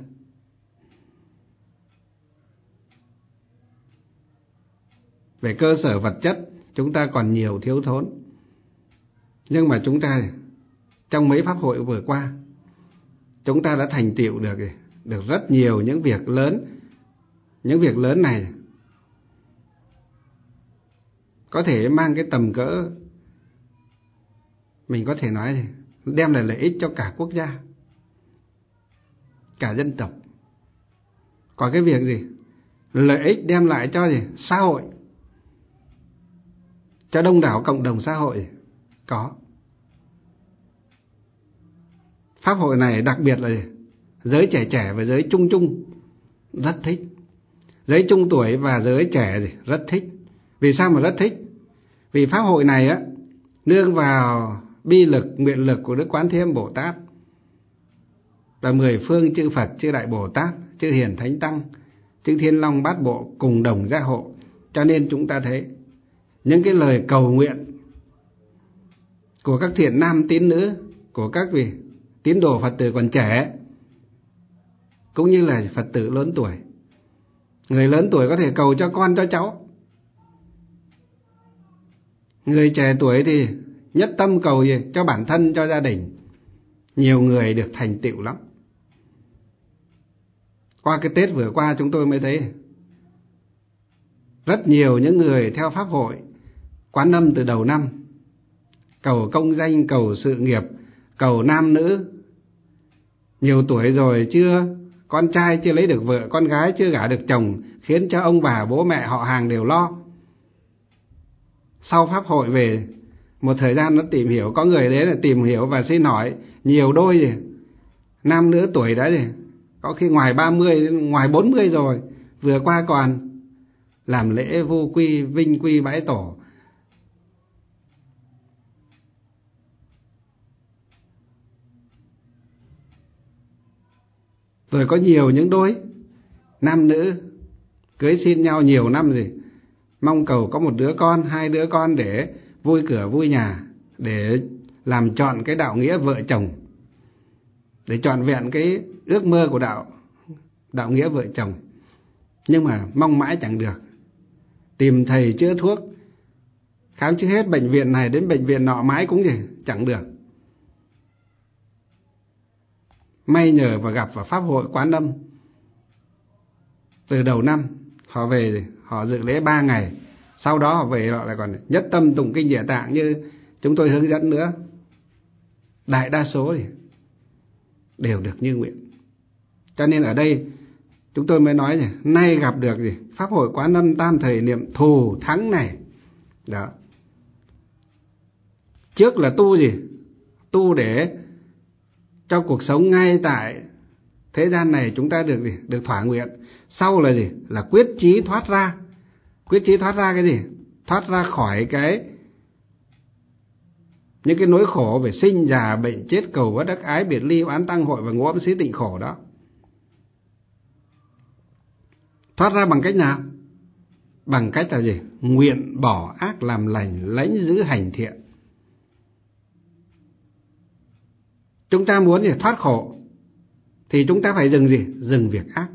Về cơ sở vật chất chúng ta còn nhiều thiếu thốn. Nhưng mà chúng ta trong mấy pháp hội vừa qua, chúng ta đã thành tựu được được rất nhiều những việc lớn. Những việc lớn này có thể mang cái tầm cỡ, mình có thể nói đem lại lợi ích cho cả quốc gia, cả dân tộc. Còn cái việc gì? Lợi ích đem lại cho gì? Xã hội, cho đông đảo cộng đồng xã hội có. Pháp hội này đặc biệt là gì? Giới trẻ trẻ và giới trung trung rất thích. Giới trung tuổi và giới trẻ gì? Rất thích. Vì sao mà rất thích? Vì pháp hội này á nương vào bi lực, nguyện lực của Đức Quán Thế Âm Bồ Tát và mười phương chư Phật, chư Đại Bồ Tát, chư Hiền Thánh Tăng, chư Thiên Long Bát Bộ cùng đồng gia hộ. Cho nên chúng ta thấy những cái lời cầu nguyện của các thiện nam tín nữ, của các vị tín đồ Phật tử còn trẻ, cũng như là Phật tử lớn tuổi. Người lớn tuổi có thể cầu cho con cho cháu, người trẻ tuổi thì nhất tâm cầu gì? Cho bản thân, cho gia đình. Nhiều người được thành tựu lắm. Qua cái Tết vừa qua chúng tôi mới thấy rất nhiều những người theo pháp hội Quán Âm từ đầu năm, cầu công danh, cầu sự nghiệp, cầu nam nữ. Nhiều tuổi rồi chưa, con trai chưa lấy được vợ, con gái chưa gả được chồng, khiến cho ông bà bố mẹ họ hàng đều lo. Sau pháp hội về một thời gian nó tìm hiểu, có người đấy là tìm hiểu và xin hỏi nhiều đôi gì, nam nữ tuổi đã gì, có khi ngoài ba mươi, ngoài bốn mươi rồi, vừa qua còn làm lễ vô quy, vinh quy bái tổ. Rồi có nhiều những đôi nam nữ cưới xin nhau nhiều năm gì, mong cầu có một đứa con, hai đứa con để vui cửa vui nhà, để làm trọn cái đạo nghĩa vợ chồng, để trọn vẹn cái ước mơ của đạo đạo nghĩa vợ chồng. Nhưng mà mong mãi chẳng được. Tìm thầy chữa thuốc, khám chữa hết bệnh viện này đến bệnh viện nọ mãi cũng gì chẳng được. May nhờ và gặp vào pháp hội Quán Âm. Từ đầu năm họ về, họ dự lễ ba ngày, sau đó họ về họ lại còn nhất tâm tụng kinh Địa Tạng như chúng tôi hướng dẫn nữa. Đại đa số thì đều được như nguyện. Cho nên ở đây chúng tôi mới nói gì, nay gặp được gì pháp hội Quán Âm tam thời niệm thù thắng này. Đó. Trước là tu gì? Tu để cho cuộc sống ngay tại thế gian này chúng ta được gì? Được thỏa nguyện. Sau là gì? Là quyết chí thoát ra. Quyết chí thoát ra cái gì? Thoát ra khỏi cái những cái nỗi khổ về sinh già bệnh chết, cầu bất đắc ái, biệt ly oán tăng hội và ngũ ấm xí tịnh khổ đó. Thoát ra bằng cách nào? Bằng cách là gì? Nguyện bỏ ác làm lành, lãnh giữ hành thiện. Chúng ta muốn gì? Thoát khổ thì chúng ta phải dừng gì? Dừng việc ác.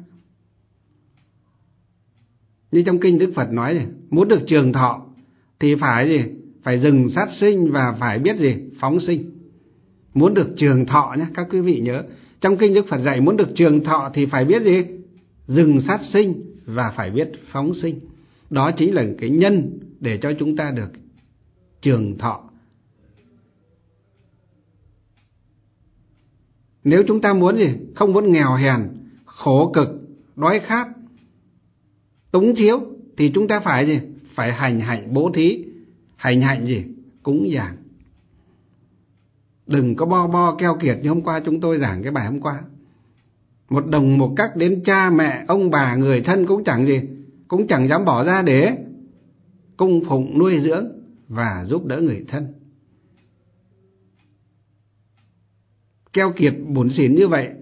Như trong kinh Đức Phật nói gì? Muốn được trường thọ thì phải gì? Phải dừng sát sinh và phải biết gì? Phóng sinh. Muốn được trường thọ nhé, các quý vị nhớ. Trong kinh Đức Phật dạy muốn được trường thọ thì phải biết gì? Dừng sát sinh và phải biết phóng sinh. Đó chính là cái nhân để cho chúng ta được trường thọ. Nếu chúng ta muốn gì? Không muốn nghèo hèn, khổ cực, đói khát, túng thiếu, thì chúng ta phải gì? Phải hành hạnh bố thí. Hành hạnh gì? Cúng dường. Đừng có bo bo keo kiệt như hôm qua chúng tôi giảng cái bài hôm qua. Một đồng một cắc đến cha mẹ, ông bà, người thân cũng chẳng gì, cũng chẳng dám bỏ ra để cung phụng nuôi dưỡng và giúp đỡ người thân. Keo kiệt bủn xỉn như vậy,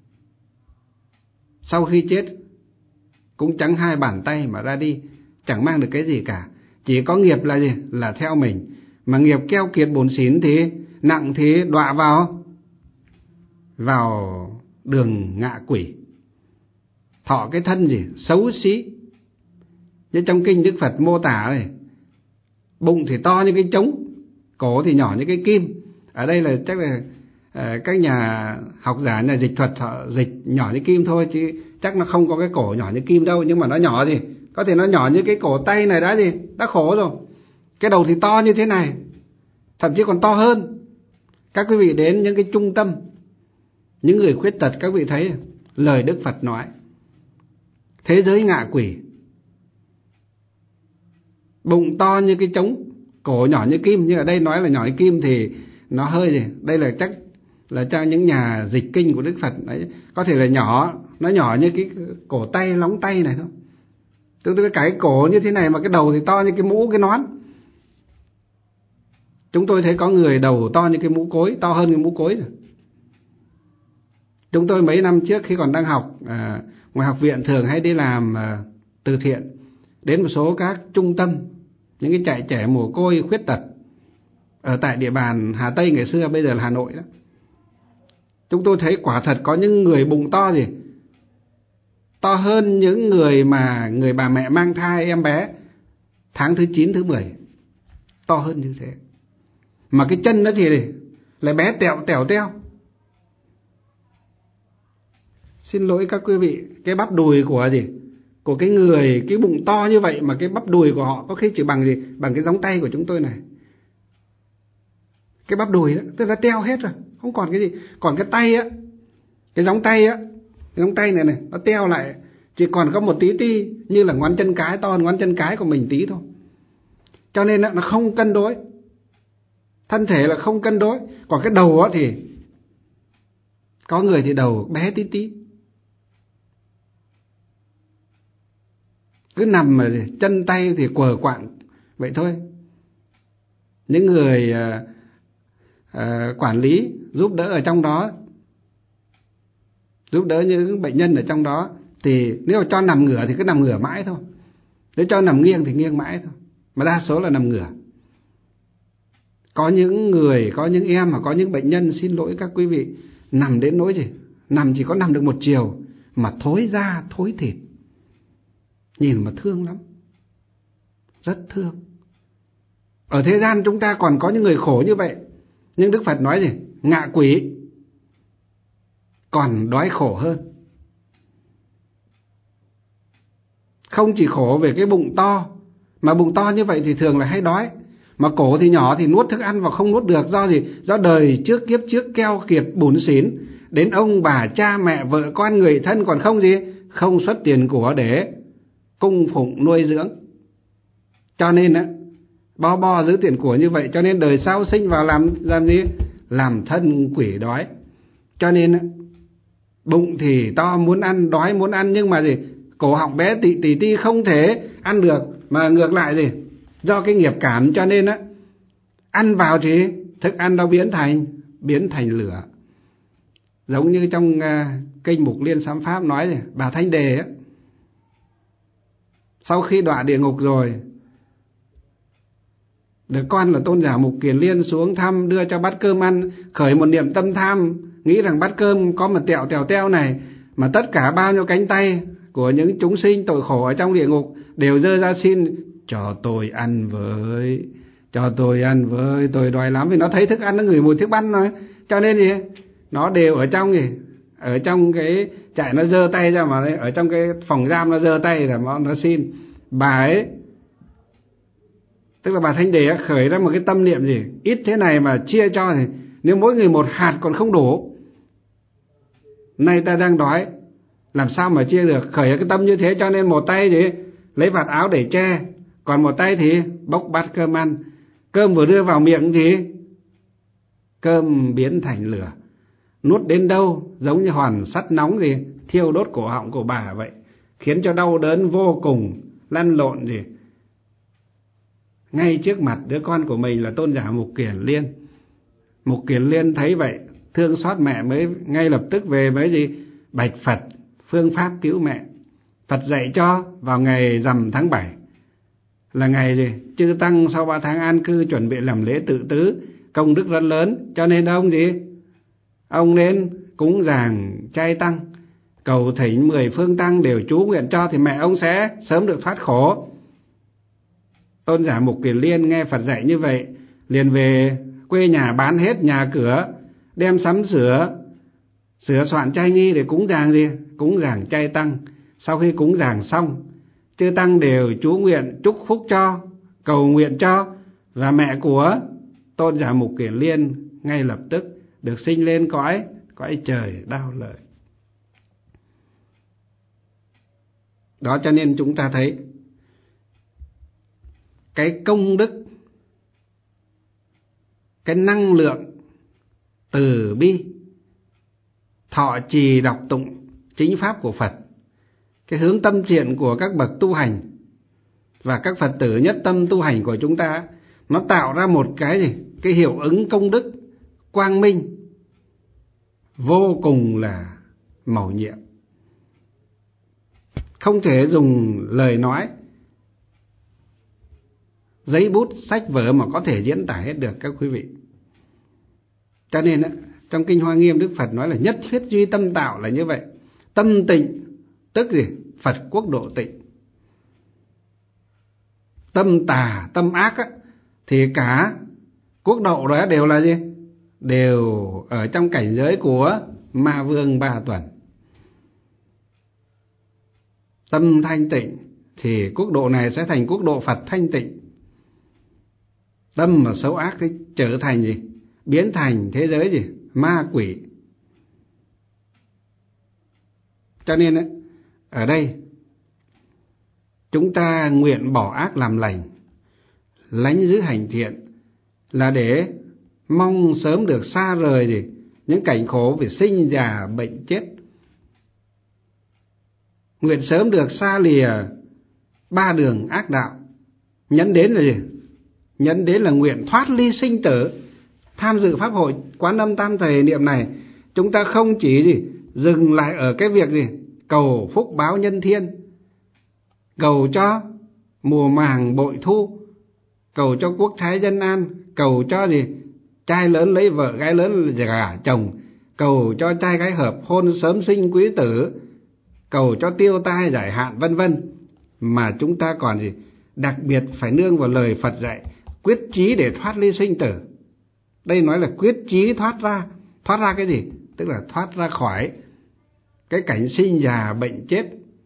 sau khi chết cũng chẳng hai bàn tay mà ra đi, chẳng mang được cái gì cả. Chỉ có nghiệp là gì? Là theo mình. Mà nghiệp keo kiệt bủn xỉn thì nặng thì đọa vào vào đường ngạ quỷ, thọ cái thân gì? Xấu xí. Như trong kinh Đức Phật mô tả này, bụng thì to như cái trống, cổ thì nhỏ như cái kim. Ở đây là chắc là uh, các nhà học giả, nhà dịch thuật họ dịch nhỏ như kim thôi, chứ chắc nó không có cái cổ nhỏ như kim đâu. Nhưng mà nó nhỏ gì? Có thể nó nhỏ như cái cổ tay này đã gì? Đã khổ rồi. Cái đầu thì to như thế này, thậm chí còn to hơn. Các quý vị đến những cái trung tâm, những người khuyết tật, các vị thấy lời Đức Phật nói thế giới ngạ quỷ, bụng to như cái trống, cổ nhỏ như kim. Nhưng ở đây nói là nhỏ như kim thì nó hơi gì? Đây là chắc là cho những nhà dịch kinh của Đức Phật đấy, có thể là nhỏ, nó nhỏ như cái cổ tay, lóng tay này thôi. Tức là cái cổ như thế này mà cái đầu thì to như cái mũ, cái nón. Chúng tôi thấy có người đầu to như cái mũ cối, to hơn cái mũ cối rồi. Chúng tôi mấy năm trước khi còn đang học à, ngoài học viện thường hay đi làm à, từ thiện, đến một số các trung tâm, những cái trại trẻ mồ côi khuyết tật ở tại địa bàn Hà Tây ngày xưa, bây giờ là Hà Nội đó. Chúng tôi thấy quả thật có những người bụng to gì, to hơn những người mà người bà mẹ mang thai em bé tháng thứ chín, thứ mười, to hơn như thế. Mà cái chân đó thì lại bé tẹo tẻo teo. Xin lỗi các quý vị, cái bắp đùi của gì, của cái người, cái bụng to như vậy mà cái bắp đùi của họ có khi chỉ bằng gì, bằng cái gióng tay của chúng tôi này. Cái bắp đùi đó, tức là teo hết rồi, không còn cái gì. Còn cái tay á, cái gióng tay á, cái gióng tay này này, nó teo lại, chỉ còn có một tí ti, như là ngón chân cái, to hơn ngón chân cái của mình tí thôi. Cho nên nó không cân đối, thân thể là không cân đối. Còn cái đầu á thì có người thì đầu bé tí tí, cứ nằm mà chân tay thì quờ quạng vậy thôi. Những người à, à, quản lý giúp đỡ ở trong đó, giúp đỡ những bệnh nhân ở trong đó, thì nếu mà cho nằm ngửa thì cứ nằm ngửa mãi thôi, nếu cho nằm nghiêng thì nghiêng mãi thôi, mà đa số là nằm ngửa. Có những người, có những em mà có những bệnh nhân, xin lỗi các quý vị, nằm đến nỗi gì, nằm chỉ có nằm được một chiều mà thối da, thối thịt, nhìn mà thương lắm, rất thương. Ở thế gian chúng ta còn có những người khổ như vậy, nhưng Đức Phật nói gì? Ngạ quỷ còn đói khổ hơn. Không chỉ khổ về cái bụng to, mà bụng to như vậy thì thường là hay đói. Mà cổ thì nhỏ thì nuốt thức ăn vào không nuốt được. Do gì? Do đời trước kiếp trước keo kiệt bủn xỉn, đến ông bà cha mẹ vợ con người thân còn không gì, không xuất tiền của để cung phụng nuôi dưỡng. Cho nên á, bo bo giữ tiền của như vậy, cho nên đời sau sinh vào làm làm gì? Làm thân quỷ đói. Cho nên á, bụng thì to muốn ăn, đói muốn ăn, nhưng mà gì? Cổ họng bé tị tì ti không thể ăn được. Mà ngược lại gì? Do cái nghiệp cảm, cho nên á, ăn vào thì thức ăn đâu biến thành biến thành lửa. Giống như trong uh, kinh mục Liên Sám Pháp nói gì? Bà Thanh Đề á, sau khi đọa địa ngục rồi, được con là tôn giả Mục Kiền Liên xuống thăm, đưa cho bát cơm ăn, khởi một niệm tâm tham, nghĩ rằng bát cơm có một tẹo tèo teo này, mà tất cả bao nhiêu cánh tay của những chúng sinh tội khổ ở trong địa ngục đều giơ ra xin cho tôi ăn với, cho tôi ăn với, tôi đói lắm. Vì nó thấy thức ăn, nó ngửi mùi thức ăn rồi, cho nên gì, nó đều ở trong gì, ở trong cái chạy nó giơ tay ra mà ở trong cái phòng giam nó giơ tay là nó, nó xin. Bà ấy, tức là bà Thanh Đề khởi ra một cái tâm niệm gì, ít thế này mà chia cho thì nếu mỗi người một hạt còn không đủ, nay ta đang đói, làm sao mà chia được. Khởi ra cái tâm như thế, cho nên một tay gì lấy vạt áo để che, còn một tay thì bốc bát cơm ăn. Cơm vừa đưa vào miệng thì cơm biến thành lửa, nuốt đến đâu giống như hòn sắt nóng gì thiêu đốt cổ họng của bà vậy, khiến cho đau đớn vô cùng, lăn lộn gì. Ngay trước mặt đứa con của mình là tôn giả Mục Kiền Liên. Mục Kiền Liên thấy vậy, thương xót mẹ, mới ngay lập tức về với gì bạch Phật phương pháp cứu mẹ. Phật dạy cho vào ngày rằm tháng bảy là ngày gì chư tăng sau ba tháng an cư chuẩn bị làm lễ tự tứ, công đức rất lớn, cho nên ông gì ông nên cúng dường chay tăng, cầu thỉnh mười phương tăng đều chú nguyện cho thì mẹ ông sẽ sớm được thoát khổ. Tôn giả Mục Kiền Liên nghe Phật dạy như vậy, liền về quê nhà bán hết nhà cửa, đem sắm sửa sửa soạn chay nghi để cúng dường gì cúng dường chay tăng. Sau khi cúng dường xong, chư tăng đều chú nguyện chúc phúc cho, cầu nguyện cho, và mẹ của tôn giả Mục Kiền Liên ngay lập tức được sinh lên cõi cõi trời Đao Lợi. Đó, cho nên chúng ta thấy cái công đức, cái năng lượng từ bi, thọ trì đọc tụng chính pháp của Phật, cái hướng tâm thiện của các bậc tu hành và các Phật tử nhất tâm tu hành của chúng ta, nó tạo ra một cái gì cái hiệu ứng công đức quang minh vô cùng là mầu nhiệm, không thể dùng lời nói, giấy bút, sách vở mà có thể diễn tả hết được các quý vị. Cho nên trong Kinh Hoa Nghiêm Đức Phật nói là nhất thiết duy tâm tạo là như vậy. Tâm tịnh tức gì Phật quốc độ tịnh. Tâm tà, tâm ác á, thì cả quốc độ đó đều là gì đều ở trong cảnh giới của ma vương ba tuần. Tâm thanh tịnh thì quốc độ này sẽ thành quốc độ Phật thanh tịnh. Tâm mà xấu ác thì trở thành gì biến thành thế giới gì ma quỷ. Cho nên ấy, ở đây chúng ta nguyện bỏ ác làm lành, lánh giữ hành thiện, là để mong sớm được xa rời gì những cảnh khổ về sinh già bệnh chết. Nguyện sớm được xa lìa ba đường ác đạo. Nhấn đến là gì nhấn đến là nguyện thoát ly sinh tử. Tham dự pháp hội Quán Âm Tam Thầy niệm này, chúng ta không chỉ gì dừng lại ở cái việc gì cầu phúc báo nhân thiên, cầu cho mùa màng bội thu, cầu cho quốc thái dân an, cầu cho gì trai lớn lấy vợ, gái lớn gả chồng, cầu cho trai gái hợp hôn, sớm sinh quý tử, cầu cho tiêu tai giải hạn, vân vân, mà chúng ta còn gì đặc biệt phải nương vào lời Phật dạy, quyết chí để thoát ly sinh tử. Đây nói là quyết chí thoát ra. Thoát ra cái gì? Tức là thoát ra khỏi cái cảnh sinh già bệnh chết,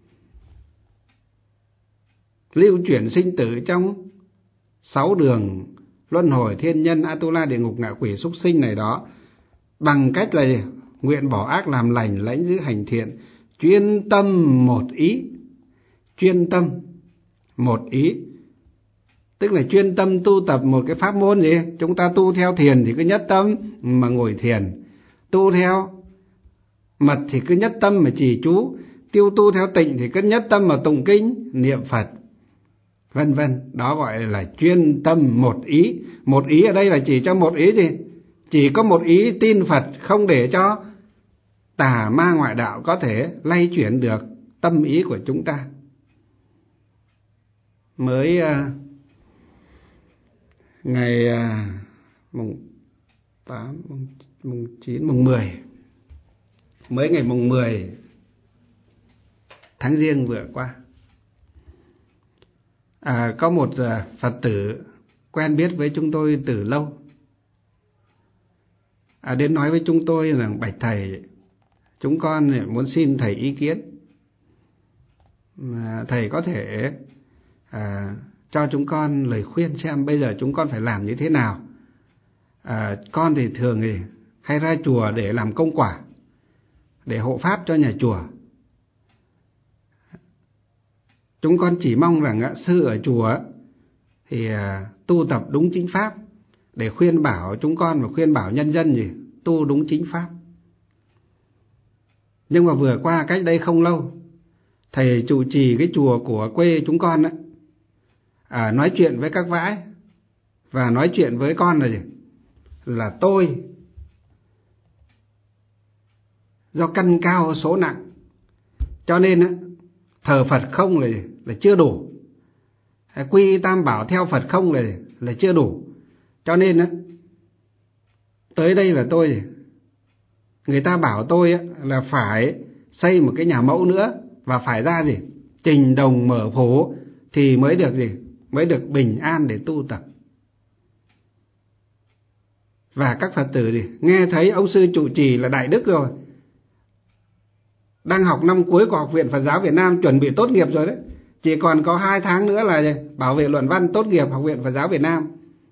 lưu chuyển sinh tử trong sáu đường luân hồi thiên nhân, Atula, địa ngục, ngạ quỷ, súc sinh này đó, bằng cách là gì? Nguyện bỏ ác làm lành, lãnh giữ hành thiện, chuyên tâm một ý. Chuyên tâm một ý tức là chuyên tâm tu tập một cái pháp môn gì. Chúng ta tu theo thiền thì cứ nhất tâm mà ngồi thiền, tu theo mật thì cứ nhất tâm mà trì chú, tiêu tu theo tịnh thì cứ nhất tâm mà tụng kinh niệm Phật, vân vân. Đó gọi là chuyên tâm một ý. Một ý ở đây là chỉ cho một ý gì? Chỉ có một ý tin Phật, không để cho tà ma ngoại đạo có thể lay chuyển được tâm ý của chúng ta. Mới uh, ngày uh, mùng tám, mùng, mùng chín, mùng mười, mới ngày mùng mười tháng Giêng vừa qua, à, có một uh, Phật tử quen biết với chúng tôi từ lâu, à, đến nói với chúng tôi rằng: bạch thầy, chúng con muốn xin thầy ý kiến. Mà thầy có thể à, cho chúng con lời khuyên xem bây giờ chúng con phải làm như thế nào. À, con thì thường thì hay ra chùa để làm công quả, để hộ pháp cho nhà chùa. Chúng con chỉ mong rằng á, sư ở chùa thì à, tu tập đúng chính pháp, để khuyên bảo chúng con và khuyên bảo nhân dân gì tu đúng chính pháp. Nhưng mà vừa qua cách đây không lâu, thầy trụ trì cái chùa của quê chúng con á, à, nói chuyện với các vãi và nói chuyện với con là gì? Là tôi do căn cao số nặng, cho nên á, thờ Phật không là, là chưa đủ, quy tam bảo theo Phật không là, là chưa đủ. Cho nên á, tới đây là tôi, người ta bảo tôi á, là phải xây một cái nhà mẫu nữa, và phải ra gì trình đồng mở phố thì mới được gì mới được bình an để tu tập. Và các Phật tử gì nghe thấy ông sư trụ trì là đại đức rồi, đang học năm cuối của Học viện Phật giáo Việt Nam, chuẩn bị tốt nghiệp rồi đấy, chỉ còn có hai tháng nữa là gì? Bảo vệ luận văn tốt nghiệp Học viện Phật giáo Việt Nam.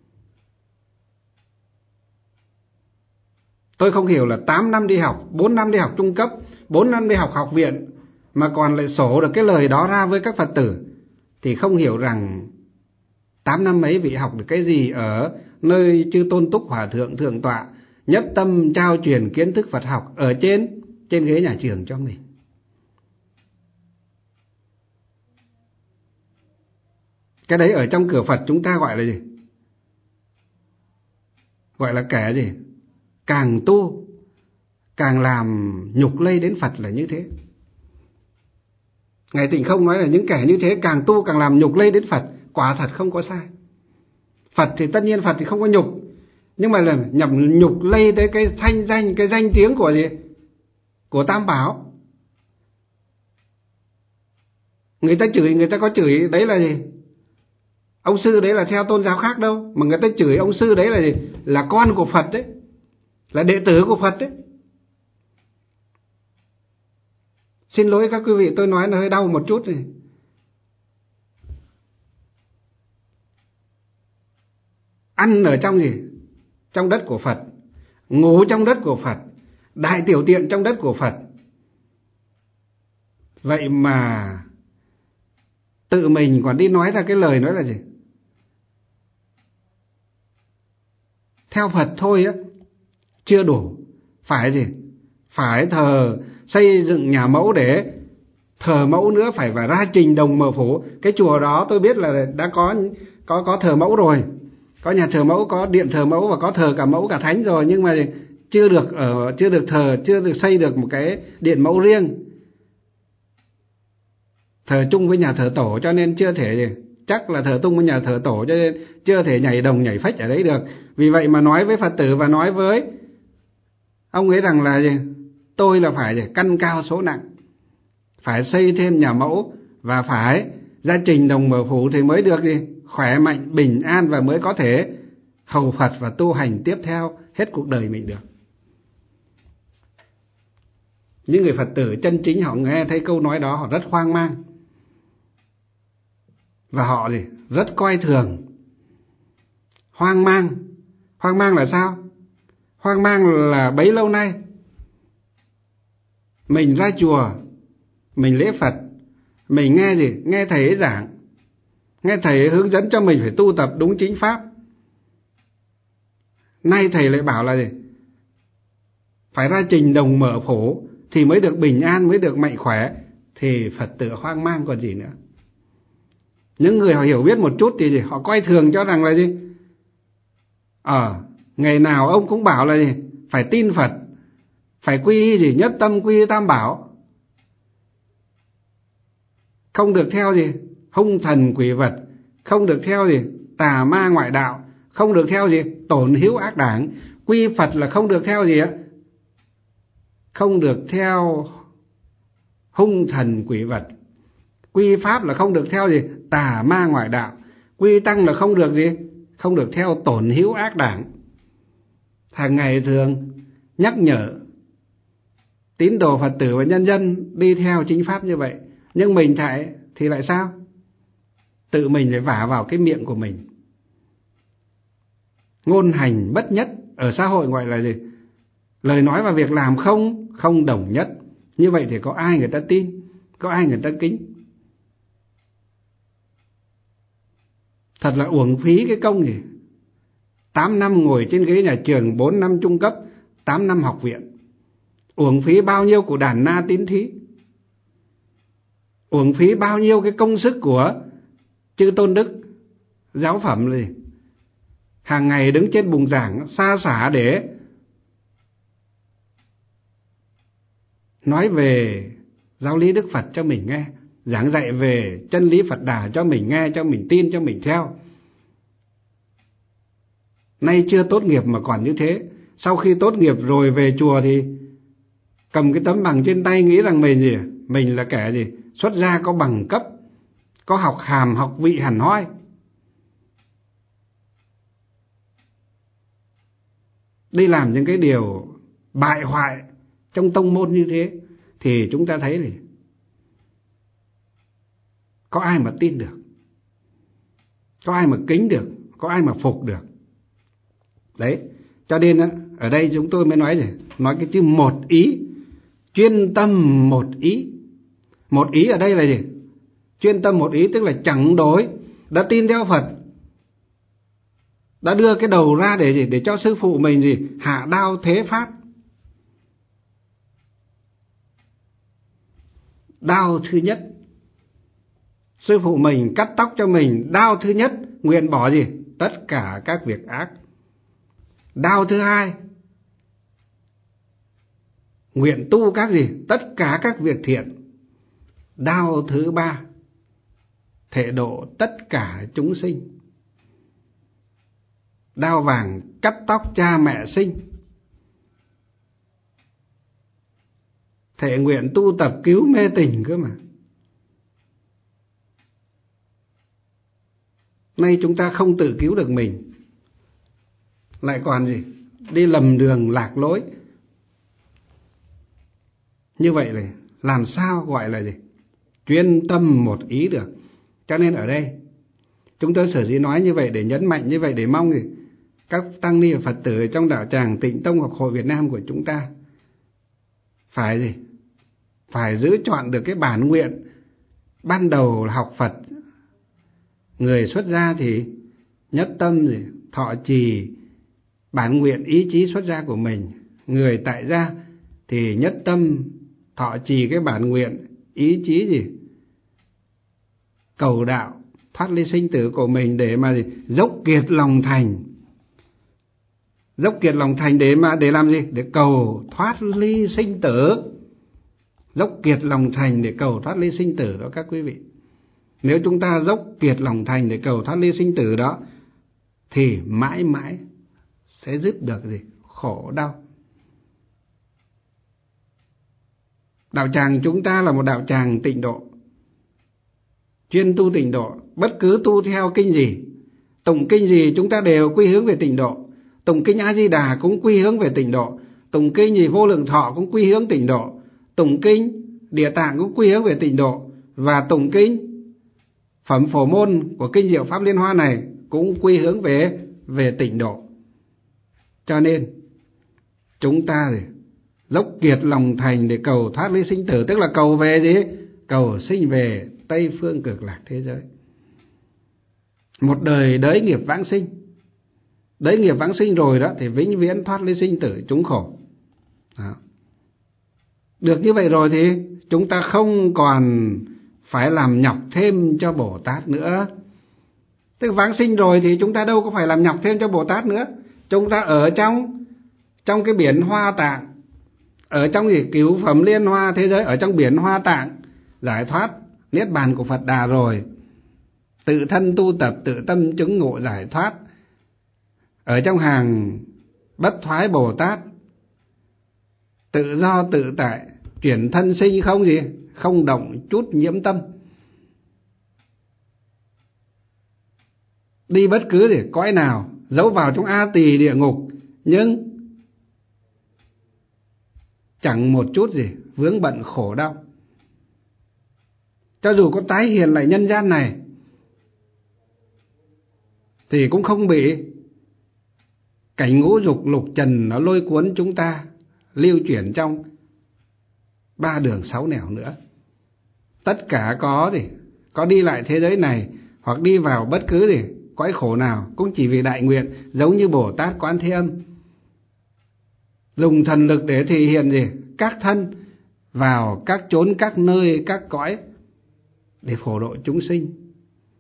Tôi không hiểu là tám năm đi học, bốn năm đi học trung cấp, bốn năm đi học học viện, mà còn lại sổ được cái lời đó ra với các Phật tử, thì không hiểu rằng tám năm ấy vị học được cái gì ở nơi chư Tôn Túc Hòa Thượng Thượng Tọa nhất tâm trao truyền kiến thức Phật học ở trên trên ghế nhà trường cho mình. Cái đấy ở trong cửa Phật chúng ta gọi là gì? Gọi là kẻ gì? Càng tu càng làm nhục lây đến Phật là như thế. Ngài Tịnh Không nói là những kẻ như thế càng tu càng làm nhục lây đến Phật, quả thật không có sai. Phật thì tất nhiên Phật thì không có nhục, nhưng mà là nhằm nhục lây tới cái thanh danh, cái danh tiếng của gì? Của Tam Bảo. Người ta chửi, người ta có chửi đấy là gì? Ông sư đấy là theo tôn giáo khác đâu, mà người ta chửi ông sư đấy là gì? Là con của Phật đấy, là đệ tử của Phật đấy. Xin lỗi các quý vị, tôi nói nó hơi đau một chút này. Ăn ở trong gì? Trong đất của Phật, ngủ trong đất của Phật, đại tiểu tiện trong đất của Phật. Vậy mà tự mình còn đi nói ra cái lời nói là gì? Theo Phật thôi á, chưa đủ. Phải gì? Phải thờ, xây dựng nhà mẫu để thờ mẫu nữa, phải và ra trình đồng mở phủ. Cái chùa đó tôi biết là đã có có có thờ mẫu rồi, có nhà thờ mẫu, có điện thờ mẫu và có thờ cả mẫu cả thánh rồi, nhưng mà chưa được ở chưa được thờ, chưa được xây được một cái điện mẫu riêng, thờ chung với nhà thờ tổ, cho nên chưa thể, chắc là thờ chung với nhà thờ tổ, cho nên chưa thể nhảy đồng nhảy phách ở đấy được. Vì vậy mà nói với Phật tử và nói với ông ấy rằng là gì? Tôi là phải gì? Căn cao số nặng, phải xây thêm nhà mẫu và phải ra trình đồng mở phủ thì mới được gì? Khỏe mạnh, bình an và mới có thể hầu Phật và tu hành tiếp theo hết cuộc đời mình được. Những người Phật tử chân chính họ nghe thấy câu nói đó họ rất hoang mang, và họ gì? Rất coi thường. Hoang mang. Hoang mang là sao? Hoang mang là bấy lâu nay mình ra chùa, mình lễ Phật, mình nghe gì? Nghe thầy ấy giảng, nghe thầy ấy hướng dẫn cho mình phải tu tập đúng chính pháp. Nay thầy lại bảo là gì? Phải ra trình đồng mở phổ thì mới được bình an, mới được mạnh khỏe, thì Phật tử hoang mang còn gì nữa. Những người họ hiểu biết một chút thì gì? Họ coi thường cho rằng là gì? Ờ, ngày nào ông cũng bảo là gì? Phải tin Phật, phải quy gì? Nhất tâm quy tam bảo, không được theo gì? Hung thần quỷ vật, không được theo gì? Tà ma ngoại đạo, không được theo gì? Tổn hữu ác đảng. Quy Phật là không được theo gì á? Không được theo hung thần quỷ vật. Quy Pháp là không được theo gì? Tà ma ngoại đạo. Quy Tăng là không được gì? Không được theo tổn hữu ác đảng. Hàng ngày thường nhắc nhở tín đồ Phật tử và nhân dân đi theo chính pháp như vậy. Nhưng mình thảy thì lại sao? Tự mình lại vả vào cái miệng của mình. Ngôn hành bất nhất, ở xã hội gọi là gì? Lời nói và việc làm không không đồng nhất. Như vậy thì có ai người ta tin, có ai người ta kính? Thật là uổng phí cái công gì. Tám năm ngồi trên ghế nhà trường, bốn năm trung cấp, tám năm học viện. Uổng phí bao nhiêu của đàn na tín thí. Uổng phí bao nhiêu cái công sức của chư tôn đức, giáo phẩm gì. Hàng ngày đứng trên bục giảng xa xả để nói về giáo lý Đức Phật cho mình nghe, giảng dạy về chân lý Phật Đà cho mình nghe, cho mình tin, cho mình theo. Nay chưa tốt nghiệp mà còn như thế. Sau khi tốt nghiệp rồi về chùa thì cầm cái tấm bằng trên tay, nghĩ rằng mình gì? Mình là kẻ gì? Xuất gia có bằng cấp, có học hàm, học vị hẳn hoi. Đi làm những cái điều bại hoại trong tông môn như thế thì chúng ta thấy gì? Có ai mà tin được? Có ai mà kính được? Có ai mà phục được? Đấy, cho nên á, ở đây chúng tôi mới nói gì? Nói cái chữ một ý, chuyên tâm một ý. Một ý ở đây là gì? Chuyên tâm một ý tức là chẳng đổi, đã tin theo Phật, đã đưa cái đầu ra để gì? Để cho sư phụ mình gì? Hạ đao thế pháp. Đao thứ nhất, sư phụ mình cắt tóc cho mình, đao thứ nhất nguyện bỏ gì? Tất cả các việc ác. Đao thứ hai, nguyện tu các gì? Tất cả các việc thiện. Đao thứ ba, thệ độ tất cả chúng sinh. Đao vàng cắt tóc cha mẹ sinh. Thệ nguyện tu tập cứu mê tình cơ mà. Nay chúng ta không tự cứu được mình, lại còn gì? Đi lầm đường lạc lối. Như vậy là làm sao gọi là gì? Chuyên tâm một ý được. Cho nên ở đây chúng tôi sở dĩ nói như vậy để nhấn mạnh như vậy, để mong gì? Các tăng ni và Phật tử trong đạo tràng Tịnh Tông Học Hội Việt Nam của chúng ta phải gì? Phải giữ chọn được cái bản nguyện ban đầu là học Phật. Người xuất gia thì nhất tâm gì? Thọ trì bản nguyện ý chí xuất gia của mình. Người tại gia thì nhất tâm thọ trì cái bản nguyện ý chí gì? Cầu đạo thoát ly sinh tử của mình, để mà gì? Dốc kiệt lòng thành. Dốc kiệt lòng thành để mà để làm gì? Để cầu thoát ly sinh tử. Dốc kiệt lòng thành để cầu thoát ly sinh tử đó các quý vị. Nếu chúng ta dốc kiệt lòng thành để cầu thoát ly sinh tử đó thì mãi mãi sẽ dứt được gì? Khổ đau. Đạo tràng chúng ta là một đạo tràng tịnh độ, chuyên tu tịnh độ. Bất cứ tu theo kinh gì, tụng kinh gì chúng ta đều quy hướng về tịnh độ. Tụng kinh A Di Đà cũng quy hướng về tịnh độ. Tụng kinh gì Vô Lượng Thọ cũng quy hướng tịnh độ. Tụng kinh Địa Tạng cũng quy hướng về tịnh độ. Và tụng kinh Phẩm Phổ Môn của kinh Diệu Pháp Liên Hoa này cũng quy hướng về về tịnh độ. Cho nên chúng ta thì dốc kiệt lòng thành để cầu thoát ly sinh tử, tức là cầu về gì? Cầu sinh về Tây Phương Cực Lạc thế giới. Một đời đới nghiệp vãng sinh. Đới nghiệp vãng sinh rồi đó thì vĩnh viễn thoát ly sinh tử chúng khổ. Đó. Được như vậy rồi thì chúng ta không còn phải làm nhọc thêm cho Bồ Tát nữa. Tức vãng sinh rồi thì chúng ta đâu có phải làm nhọc thêm cho Bồ Tát nữa. Chúng ta ở trong trong cái biển Hoa Tạng, ở trong gì cứu phẩm liên hoa thế giới, ở trong biển Hoa Tạng giải thoát niết bàn của Phật Đà rồi, tự thân tu tập, tự tâm chứng ngộ giải thoát, ở trong hàng bất thoái Bồ Tát, tự do tự tại, chuyển thân sinh không gì, không động chút nhiễm tâm. Đi bất cứ gì cõi nào, dẫu vào trong A Tỳ địa ngục, nhưng chẳng một chút gì vướng bận khổ đau. Cho dù có tái hiện lại nhân gian này thì cũng không bị cảnh ngũ dục lục trần nó lôi cuốn chúng ta lưu chuyển trong ba đường sáu nẻo nữa. Tất cả có gì, có đi lại thế giới này hoặc đi vào bất cứ gì cõi khổ nào cũng chỉ vì đại nguyện, giống như Bồ Tát Quán Thế Âm dùng thần lực để thể hiện gì các thân vào các chốn, các nơi, các cõi để phổ độ chúng sinh.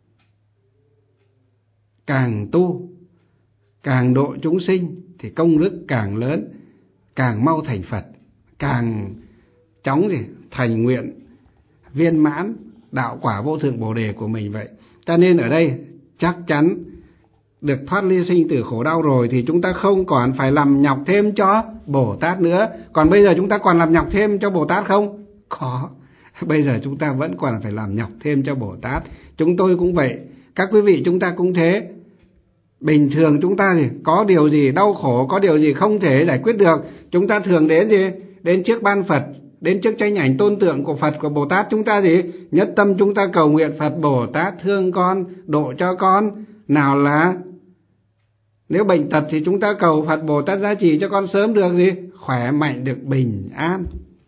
Càng tu, càng độ chúng sinh thì công đức càng lớn, càng mau thành Phật, càng chóng gì thành nguyện viên mãn đạo quả vô thượng Bồ đề của mình vậy. Cho nên ở đây chắc chắn được thoát ly sinh tử khổ đau rồi thì chúng ta không còn phải làm nhọc thêm cho Bồ Tát nữa. Còn bây giờ chúng ta còn làm nhọc thêm cho Bồ Tát không? Có. Bây giờ chúng ta vẫn còn phải làm nhọc thêm cho Bồ Tát. Chúng tôi cũng vậy, các quý vị chúng ta cũng thế. Bình thường chúng ta gì có điều gì đau khổ, có điều gì không thể giải quyết được, chúng ta thường đến gì đến trước ban Phật, đến trước tranh ảnh tôn tượng của Phật, của Bồ Tát, chúng ta gì nhất tâm chúng ta cầu nguyện Phật Bồ Tát thương con, độ cho con. Nào là nếu bệnh tật thì chúng ta cầu Phật Bồ Tát gia trì cho con sớm được gì khỏe mạnh, được bình an.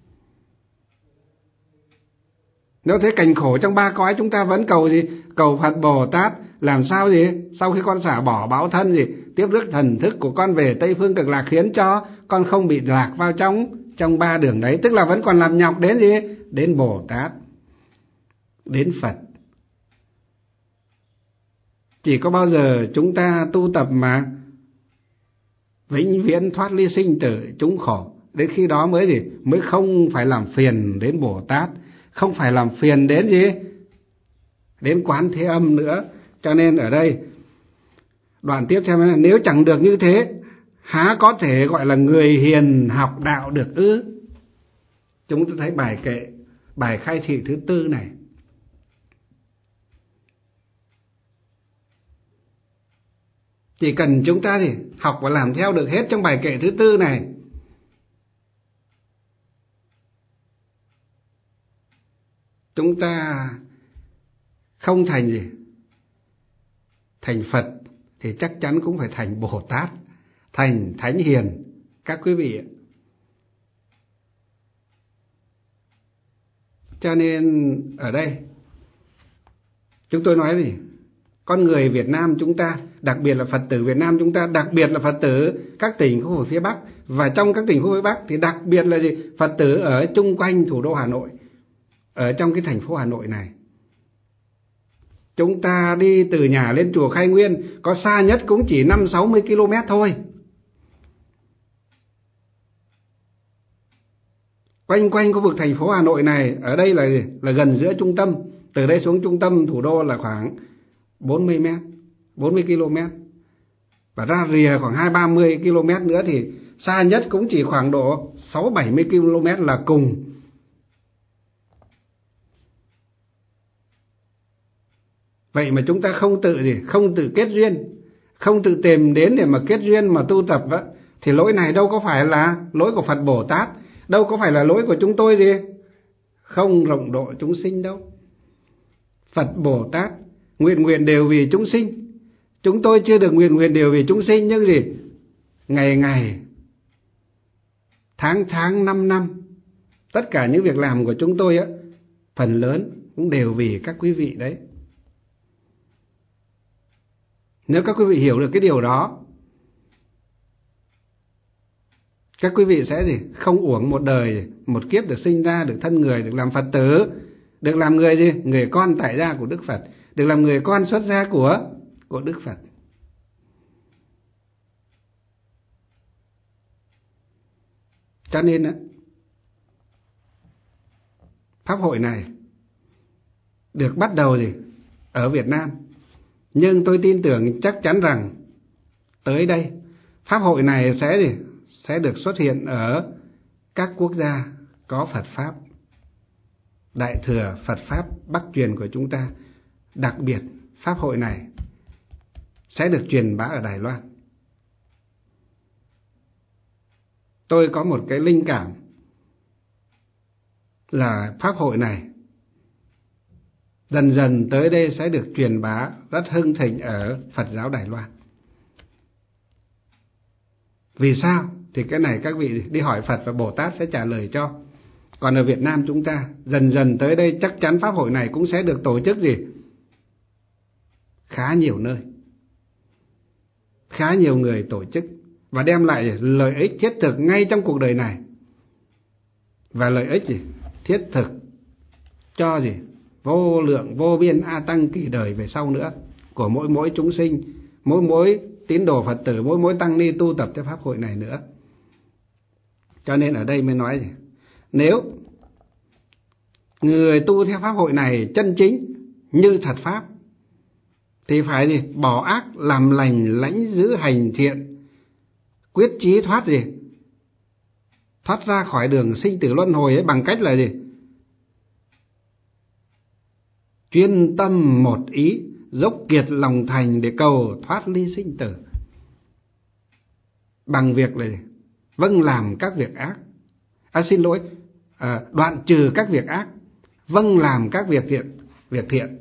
Nếu thấy cảnh khổ trong ba cõi, chúng ta vẫn cầu gì cầu Phật Bồ Tát làm sao gì sau khi con xả bỏ báo thân gì tiếp rước thần thức của con về Tây Phương Cực Lạc, khiến cho con không bị lạc vào trong trong ba đường đấy. Tức là vẫn còn làm nhọc đến gì đến Bồ Tát, đến Phật. Chỉ có bao giờ chúng ta tu tập mà vĩnh viễn thoát ly sinh tử chúng khổ, đến khi đó mới gì mới không phải làm phiền đến Bồ Tát, không phải làm phiền đến gì đến Quán Thế Âm nữa. Cho nên ở đây đoạn tiếp theo là nếu chẳng được như thế, há có thể gọi là người hiền học đạo được ư? Chúng ta thấy bài kệ, bài khai thị thứ tư này. Chỉ cần chúng ta thì học và làm theo được hết trong bài kệ thứ tư này, chúng ta không thành gì thành Phật thì chắc chắn cũng phải thành Bồ Tát, thành Thánh Hiền các quý vị ạ. Cho nên ở đây chúng tôi nói gì con người Việt Nam chúng ta, đặc biệt là Phật tử Việt Nam chúng ta, đặc biệt là Phật tử các tỉnh khu vực phía Bắc, và trong các tỉnh khu vực phía Bắc thì đặc biệt là gì Phật tử ở chung quanh thủ đô Hà Nội, ở trong cái thành phố Hà Nội này. Chúng ta đi từ nhà lên chùa Khai Nguyên có xa nhất cũng chỉ năm sáu mươi ki lô mét thôi. Quanh quanh khu vực thành phố Hà Nội này, ở đây là là gần giữa trung tâm, từ đây xuống trung tâm thủ đô là khoảng bốn mươi mét, bốn mươi ki lô mét. Và ra rìa khoảng hai ba mươi ki lô mét nữa thì xa nhất cũng chỉ khoảng độ sáu bảy mươi ki lô mét là cùng. Vậy mà chúng ta không tự gì, không tự kết duyên, không tự tìm đến để mà kết duyên mà tu tập á, thì lỗi này đâu có phải là lỗi của Phật Bồ Tát, đâu có phải là lỗi của chúng tôi gì không rộng độ chúng sinh đâu. Phật Bồ Tát nguyện nguyện đều vì chúng sinh, chúng tôi chưa được nguyện nguyện đều vì chúng sinh, nhưng gì ngày ngày, tháng tháng, năm năm, tất cả những việc làm của chúng tôi á, phần lớn cũng đều vì các quý vị đấy. Nếu các quý vị hiểu được cái điều đó, các quý vị sẽ gì không uổng một đời, một kiếp được sinh ra, được thân người, được làm Phật tử, được làm người gì người con tại gia của Đức Phật, được làm người con xuất gia của của Đức Phật. Cho nên á, pháp hội này được bắt đầu gì ở Việt Nam, nhưng tôi tin tưởng chắc chắn rằng tới đây pháp hội này sẽ gì sẽ được xuất hiện ở các quốc gia có Phật pháp, Đại thừa Phật pháp Bắc truyền của chúng ta. Đặc biệt pháp hội này sẽ được truyền bá ở Đài Loan. Tôi có một cái linh cảm là pháp hội này dần dần tới đây sẽ được truyền bá rất hưng thịnh ở Phật giáo Đài Loan. Vì sao? Thì cái này các vị đi hỏi Phật và Bồ Tát sẽ trả lời cho. Còn ở Việt Nam chúng ta dần dần tới đây chắc chắn pháp hội này cũng sẽ được tổ chức gì? Khá nhiều nơi, khá nhiều người tổ chức và đem lại lợi ích thiết thực ngay trong cuộc đời này. Và lợi ích gì? Thiết thực cho gì? Vô lượng vô biên a tăng kỳ đời về sau nữa của mỗi mỗi chúng sinh, mỗi mỗi tín đồ Phật tử, mỗi mỗi tăng ni tu tập cho pháp hội này nữa. Cho nên ở đây mới nói gì? Nếu người tu theo pháp hội này chân chính như thật pháp thì phải gì? Bỏ ác làm lành, lãnh giữ hành thiện, quyết chí thoát gì? Thoát ra khỏi đường sinh tử luân hồi ấy bằng cách là gì? Chuyên tâm một ý, dốc kiệt lòng thành để cầu thoát ly sinh tử. Bằng việc là gì? Vâng làm các việc ác. À xin lỗi, à, đoạn trừ các việc ác, vâng làm các việc thiện, việc thiện.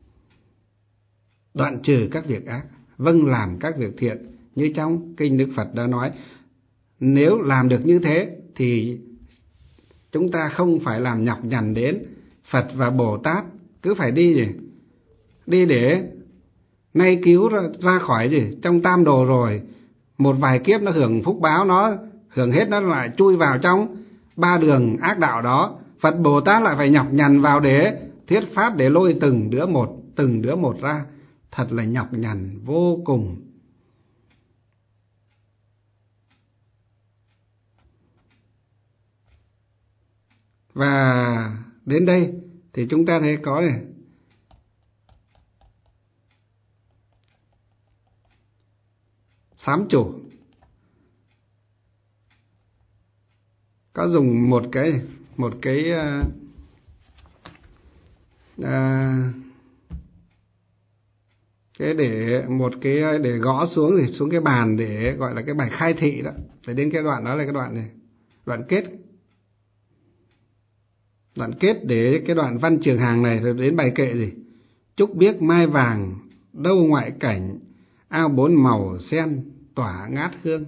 Đoạn trừ các việc ác, vâng làm các việc thiện. Như trong kinh Đức Phật đã nói, nếu làm được như thế thì chúng ta không phải làm nhọc nhằn đến. Phật và Bồ Tát cứ phải đi gì? Đi để nay cứu ra, ra khỏi gì? Trong tam đồ rồi, một vài kiếp nó hưởng phúc báo, nó hưởng hết nó lại chui vào trong ba đường ác đạo đó. Phật Bồ Tát lại phải nhọc nhằn vào để thuyết pháp, để lôi từng đứa một, từng đứa một ra. Thật là nhọc nhằn vô cùng. Và đến đây thì chúng ta thấy có này, sám chủ có dùng một cái một cái uh, uh, cái để một cái để gõ xuống thì xuống cái bàn để gọi là cái bài khai thị đó. Phải đến cái đoạn đó là cái đoạn này, đoạn kết. Đoạn kết để cái đoạn văn trường hàng này rồi đến bài kệ gì? Trúc biếc mai vàng đâu ngoại cảnh, ao bốn màu sen tỏa ngát hương.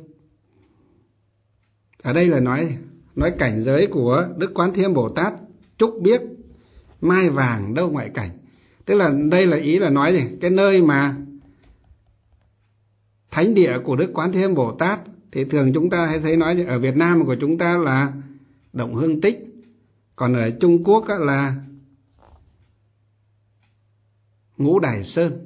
Ở đây là nói nói cảnh giới của Đức Quán Thế Âm Bồ Tát. Trúc biếc mai vàng đâu ngoại cảnh, tức là đây là ý là nói gì? Cái nơi mà thánh địa của Đức Quán Thế Âm Bồ Tát thì thường chúng ta hay thấy nói ở Việt Nam của chúng ta là Động Hương Tích, còn ở Trung Quốc là Ngũ Đài Sơn,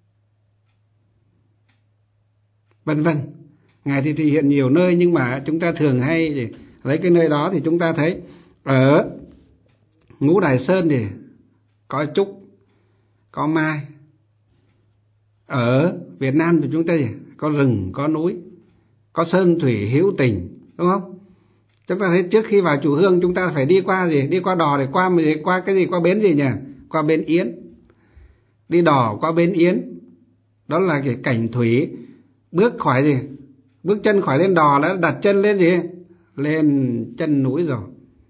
vân vân. Ngài thì thể hiện nhiều nơi, nhưng mà chúng ta thường hay lấy cái nơi đó thì chúng ta thấy ở Ngũ Đài Sơn thì có trúc, có mai. Ở Việt Nam thì chúng ta gì? Có rừng, có núi, có sơn thủy hữu tình, đúng không? Chúng ta thấy trước khi vào chùa Hương chúng ta phải đi qua gì? Đi qua đò để qua gì? Qua cái gì? Qua bến gì nhỉ? Qua bến Yến. Đi đò qua bến Yến, đó là cái cảnh thủy. Bước khỏi gì? Bước chân khỏi lên đò đã đặt chân lên gì? Lên chân núi rồi.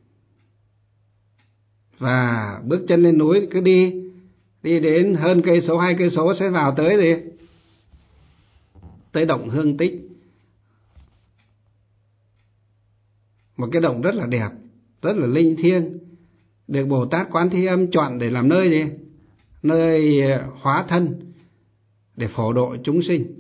Và bước chân lên núi cứ đi, đi đến hơn cây số, hai cây số sẽ vào tới gì? Tới Động Hương Tích. Một cái động rất là đẹp, rất là linh thiêng, được Bồ Tát Quán Thế Âm chọn để làm nơi gì? Nơi hóa thân để phổ độ chúng sinh.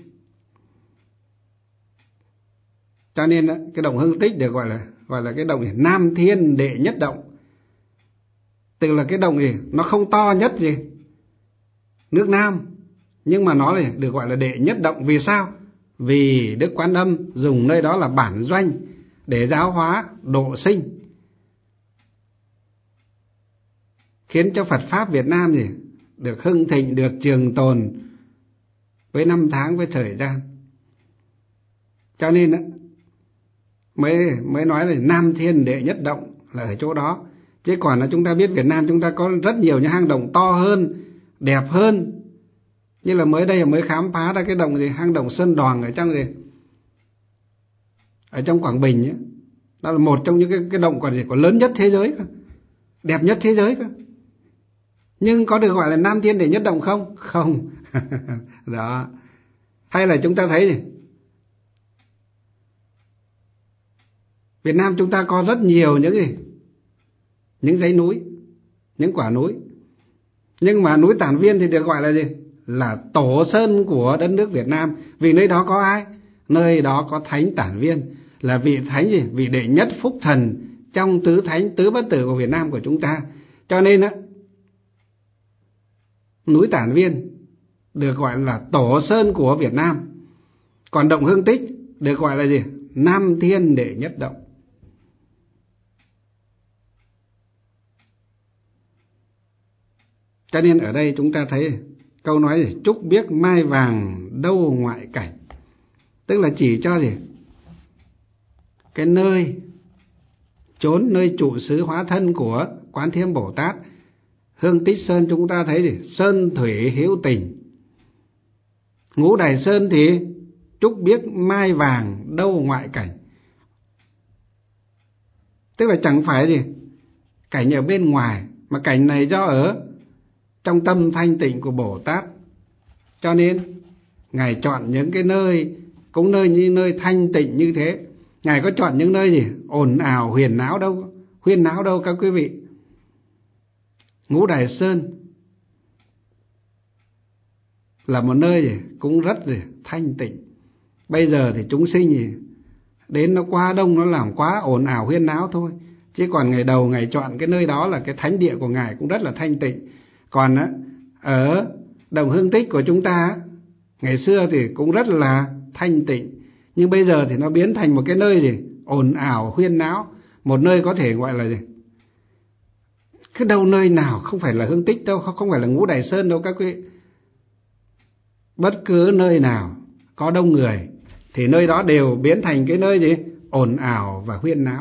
Cho nên cái Động Hương Tích được gọi là gọi là cái động gì? Nam Thiên Đệ Nhất Động. Tức là cái động gì? Nó không to nhất gì? Nước Nam, nhưng mà nó là được gọi là đệ nhất động. Vì sao? Vì Đức Quán Âm dùng nơi đó là bản doanh để giáo hóa độ sinh, khiến cho Phật Pháp Việt Nam gì? Được hưng thịnh, được trường tồn với năm tháng, với thời gian. Cho nên mới mới nói là Nam Thiên Đệ Nhất Động là ở chỗ đó. Chứ còn là chúng ta biết Việt Nam chúng ta có rất nhiều những hang động to hơn, đẹp hơn. Như là mới đây mới khám phá ra cái động gì? Hang động Sơn Đoòng ở trong gì? Ở trong Quảng Bình ấy. Đó là một trong những cái, cái động còn gì còn lớn nhất thế giới. đẹp nhất thế giới cơ. Nhưng có được gọi là Nam Thiên Đệ Nhất Động không? Không. Đó. Hay là chúng ta thấy gì? Việt Nam chúng ta có rất nhiều những gì? Những dãy núi, những quả núi. Nhưng mà núi Tản Viên thì được gọi là gì? Là tổ sơn của đất nước Việt Nam. Vì nơi đó có ai? Nơi đó có Thánh Tản Viên, là vị thánh gì? Vị đệ nhất phúc thần trong tứ thánh tứ bất tử của Việt Nam của chúng ta. Cho nên á, núi Tản Viên được gọi là tổ sơn của Việt Nam. Còn động Hương Tích được gọi là gì? Nam Thiên Đệ Nhất Động. Cho nên ở đây chúng ta thấy câu nói gì? Trúc biếc mai vàng đâu ngoại cảnh. Tức là chỉ cho gì? Cái nơi chốn, nơi trụ xứ hóa thân của Quán Thiêm Bồ Tát. Hương Tích Sơn chúng ta thấy gì? Sơn thủy hữu tình. Ngũ Đài Sơn thì trúc biếc mai vàng đâu ngoại cảnh. Tức là chẳng phải gì cảnh ở bên ngoài, mà cảnh này do ở trong tâm thanh tịnh của Bồ Tát. Cho nên Ngài chọn những cái nơi, cũng nơi như nơi thanh tịnh như thế. Ngài có chọn những nơi gì ồn ào huyền náo đâu, huyên náo đâu các quý vị. Ngũ Đài Sơn là một nơi gì cũng rất gì thanh tịnh. Bây giờ thì chúng sinh gì đến nó quá đông, nó làm quá ồn ào huyên náo thôi. Chứ còn ngày đầu Ngài chọn cái nơi đó là cái thánh địa của Ngài cũng rất là thanh tịnh. Còn á, ở Đồng Hương Tích của chúng ta ngày xưa thì cũng rất là thanh tịnh, nhưng bây giờ thì nó biến thành một cái nơi gì ồn ào huyên náo. Một nơi có thể gọi là gì, cứ đâu nơi nào không phải là Hương Tích đâu, không phải là Ngũ Đài Sơn đâu các quý. Bất cứ nơi nào có đông người thì nơi đó đều biến thành cái nơi gì ồn ào và huyên náo,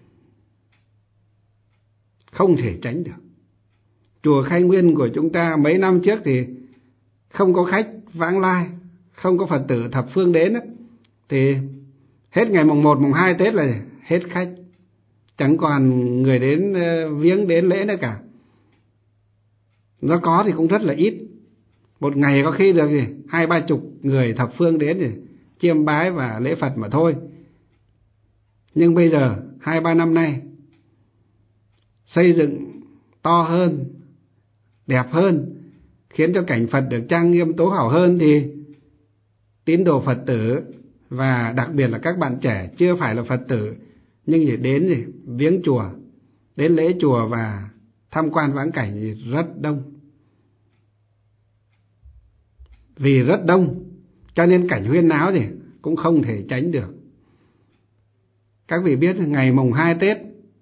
không thể tránh được. Chùa Khai Nguyên của chúng ta mấy năm trước thì không có khách vãng lai, không có Phật tử thập phương đến á, thì hết ngày mùng một, mùng hai Tết là hết khách, chẳng còn người đến viếng đến lễ nữa cả. Nó có thì cũng rất là ít, một ngày có khi được gì hai ba chục người thập phương đến thì chiêm bái và lễ Phật mà thôi. Nhưng bây giờ hai ba năm nay xây dựng to hơn, đẹp hơn, khiến cho cảnh Phật được trang nghiêm tố hảo hơn, thì tín đồ Phật tử và đặc biệt là các bạn trẻ chưa phải là Phật tử nhưng chỉ đến gì viếng chùa, đến lễ chùa và tham quan vãng cảnh thì rất đông. Vì rất đông cho nên cảnh huyên náo gì cũng không thể tránh được. Các vị biết ngày mùng hai Tết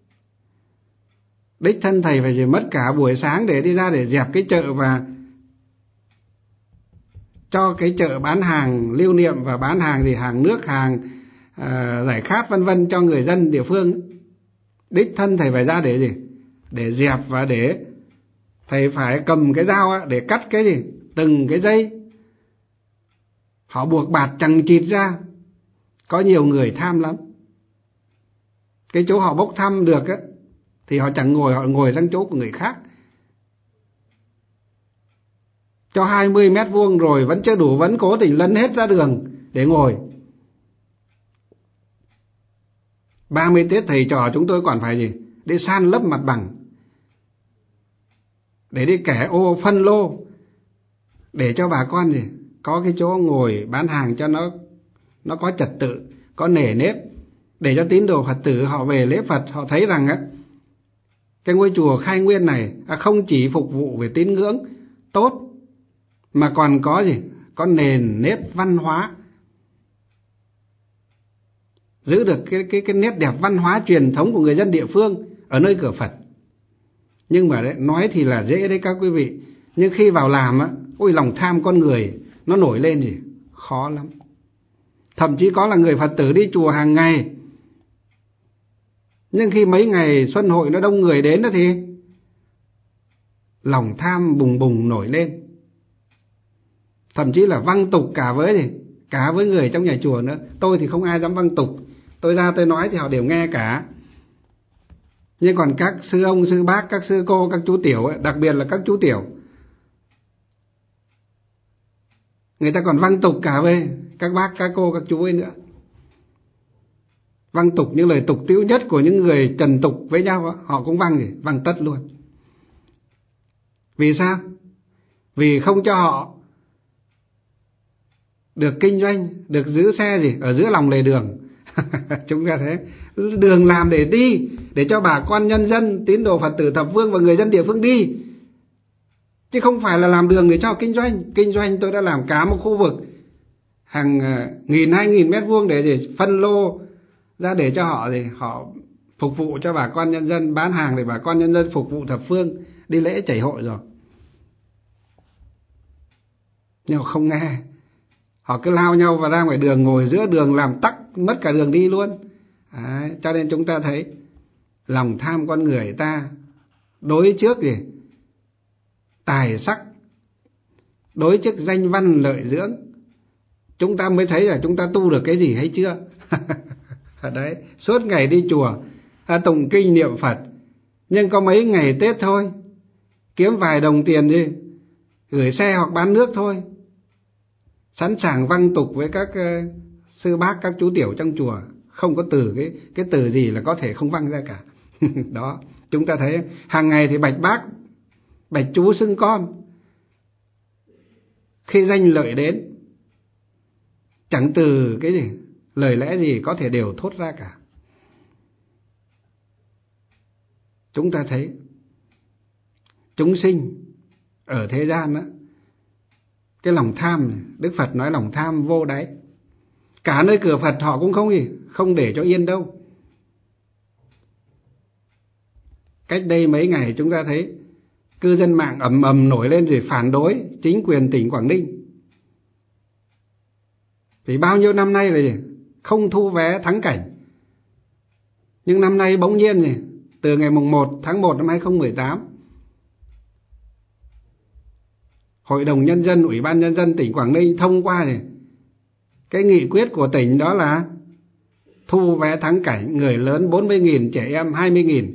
đích thân thầy phải mất cả buổi sáng để đi ra để dẹp cái chợ và cho cái chợ bán hàng lưu niệm và bán hàng gì hàng nước, hàng à, giải khát vân vân cho người dân địa phương. Đích thân thầy phải ra để gì để dẹp, và để thầy phải cầm cái dao để cắt cái gì từng cái dây họ buộc bạt chằng chịt ra. Có nhiều người tham lắm, cái chỗ họ bốc thăm được á thì họ chẳng ngồi, họ ngồi sang chỗ của người khác. Cho hai mươi mét vuông rồi vẫn chưa đủ, vẫn cố tình lấn hết ra đường để ngồi. ba mươi Tết thầy trò chúng tôi còn phải gì để san lấp mặt bằng, để đi kẻ ô phân lô, để cho bà con gì có cái chỗ ngồi bán hàng cho nó nó có trật tự, có nề nếp, để cho tín đồ Phật tử họ về lễ Phật họ thấy rằng á cái ngôi chùa Khai Nguyên này không chỉ phục vụ về tín ngưỡng tốt mà còn có gì có nền nếp văn hóa, giữ được cái cái cái nét đẹp văn hóa truyền thống của người dân địa phương ở nơi cửa Phật. Nhưng mà đấy, nói thì là dễ đấy các quý vị, nhưng khi vào làm á, ôi lòng tham con người nó nổi lên gì khó lắm. Thậm chí có là người Phật tử đi chùa hàng ngày, nhưng khi mấy ngày xuân hội nó đông người đến đó thì lòng tham bùng bùng nổi lên, thậm chí là văng tục cả với gì cả với người trong nhà chùa nữa. Tôi thì không ai dám văng tục, tôi ra tôi nói thì họ đều nghe cả. Nhưng còn các sư ông, sư bác, các sư cô, các chú tiểu ấy, đặc biệt là các chú tiểu, người ta còn văng tục cả về các bác, các cô, các chú ấy nữa. Văng tục những lời tục tĩu nhất của những người trần tục với nhau, họ cũng văng gì, văng tất luôn. Vì sao? Vì không cho họ được kinh doanh, được giữ xe gì ở giữa lòng lề đường. Chúng ta thấy đường làm để đi, để cho bà con nhân dân, tín đồ Phật tử thập phương và người dân địa phương đi, chứ không phải là làm đường để cho kinh doanh. Kinh doanh tôi đã làm cả một khu vực hàng nghìn, hai nghìn mét vuông để gì phân lô ra để cho họ thì họ phục vụ cho bà con nhân dân, bán hàng để bà con nhân dân phục vụ thập phương đi lễ chảy hội rồi. Nhưng họ không nghe, họ cứ lao nhau vào ra ngoài đường, ngồi giữa đường làm tắc mất cả đường đi luôn. Đấy, cho nên chúng ta thấy lòng tham con người ta đối trước gì tài sắc, đối trước danh văn lợi dưỡng, chúng ta mới thấy là chúng ta tu được cái gì hay chưa. Đấy, suốt ngày đi chùa tụng kinh niệm Phật, nhưng có mấy ngày Tết thôi, kiếm vài đồng tiền đi gửi xe hoặc bán nước thôi, sẵn sàng văng tục với các uh, sư bác, các chú tiểu trong chùa, không có từ cái cái từ gì là có thể không văng ra cả. Đó, chúng ta thấy hàng ngày thì bạch bác, bạch chú xưng con, khi danh lợi đến chẳng từ cái gì lời lẽ gì có thể đều thốt ra cả. Chúng ta thấy chúng sinh ở thế gian đó, cái lòng tham, Đức Phật nói lòng tham vô đáy. Cả nơi cửa Phật họ cũng không gì không để cho yên đâu. Cách đây mấy ngày chúng ta thấy cư dân mạng ầm ầm nổi lên rồi phản đối chính quyền tỉnh Quảng Ninh. Vì bao nhiêu năm nay là gì không thu vé thắng cảnh, nhưng năm nay bỗng nhiên gì từ ngày mùng một tháng một năm hai không một tám, Hội đồng Nhân dân, Ủy ban Nhân dân tỉnh Quảng Ninh thông qua gì cái nghị quyết của tỉnh, đó là thu vé thắng cảnh, người lớn bốn mươi nghìn, trẻ em hai mươi nghìn.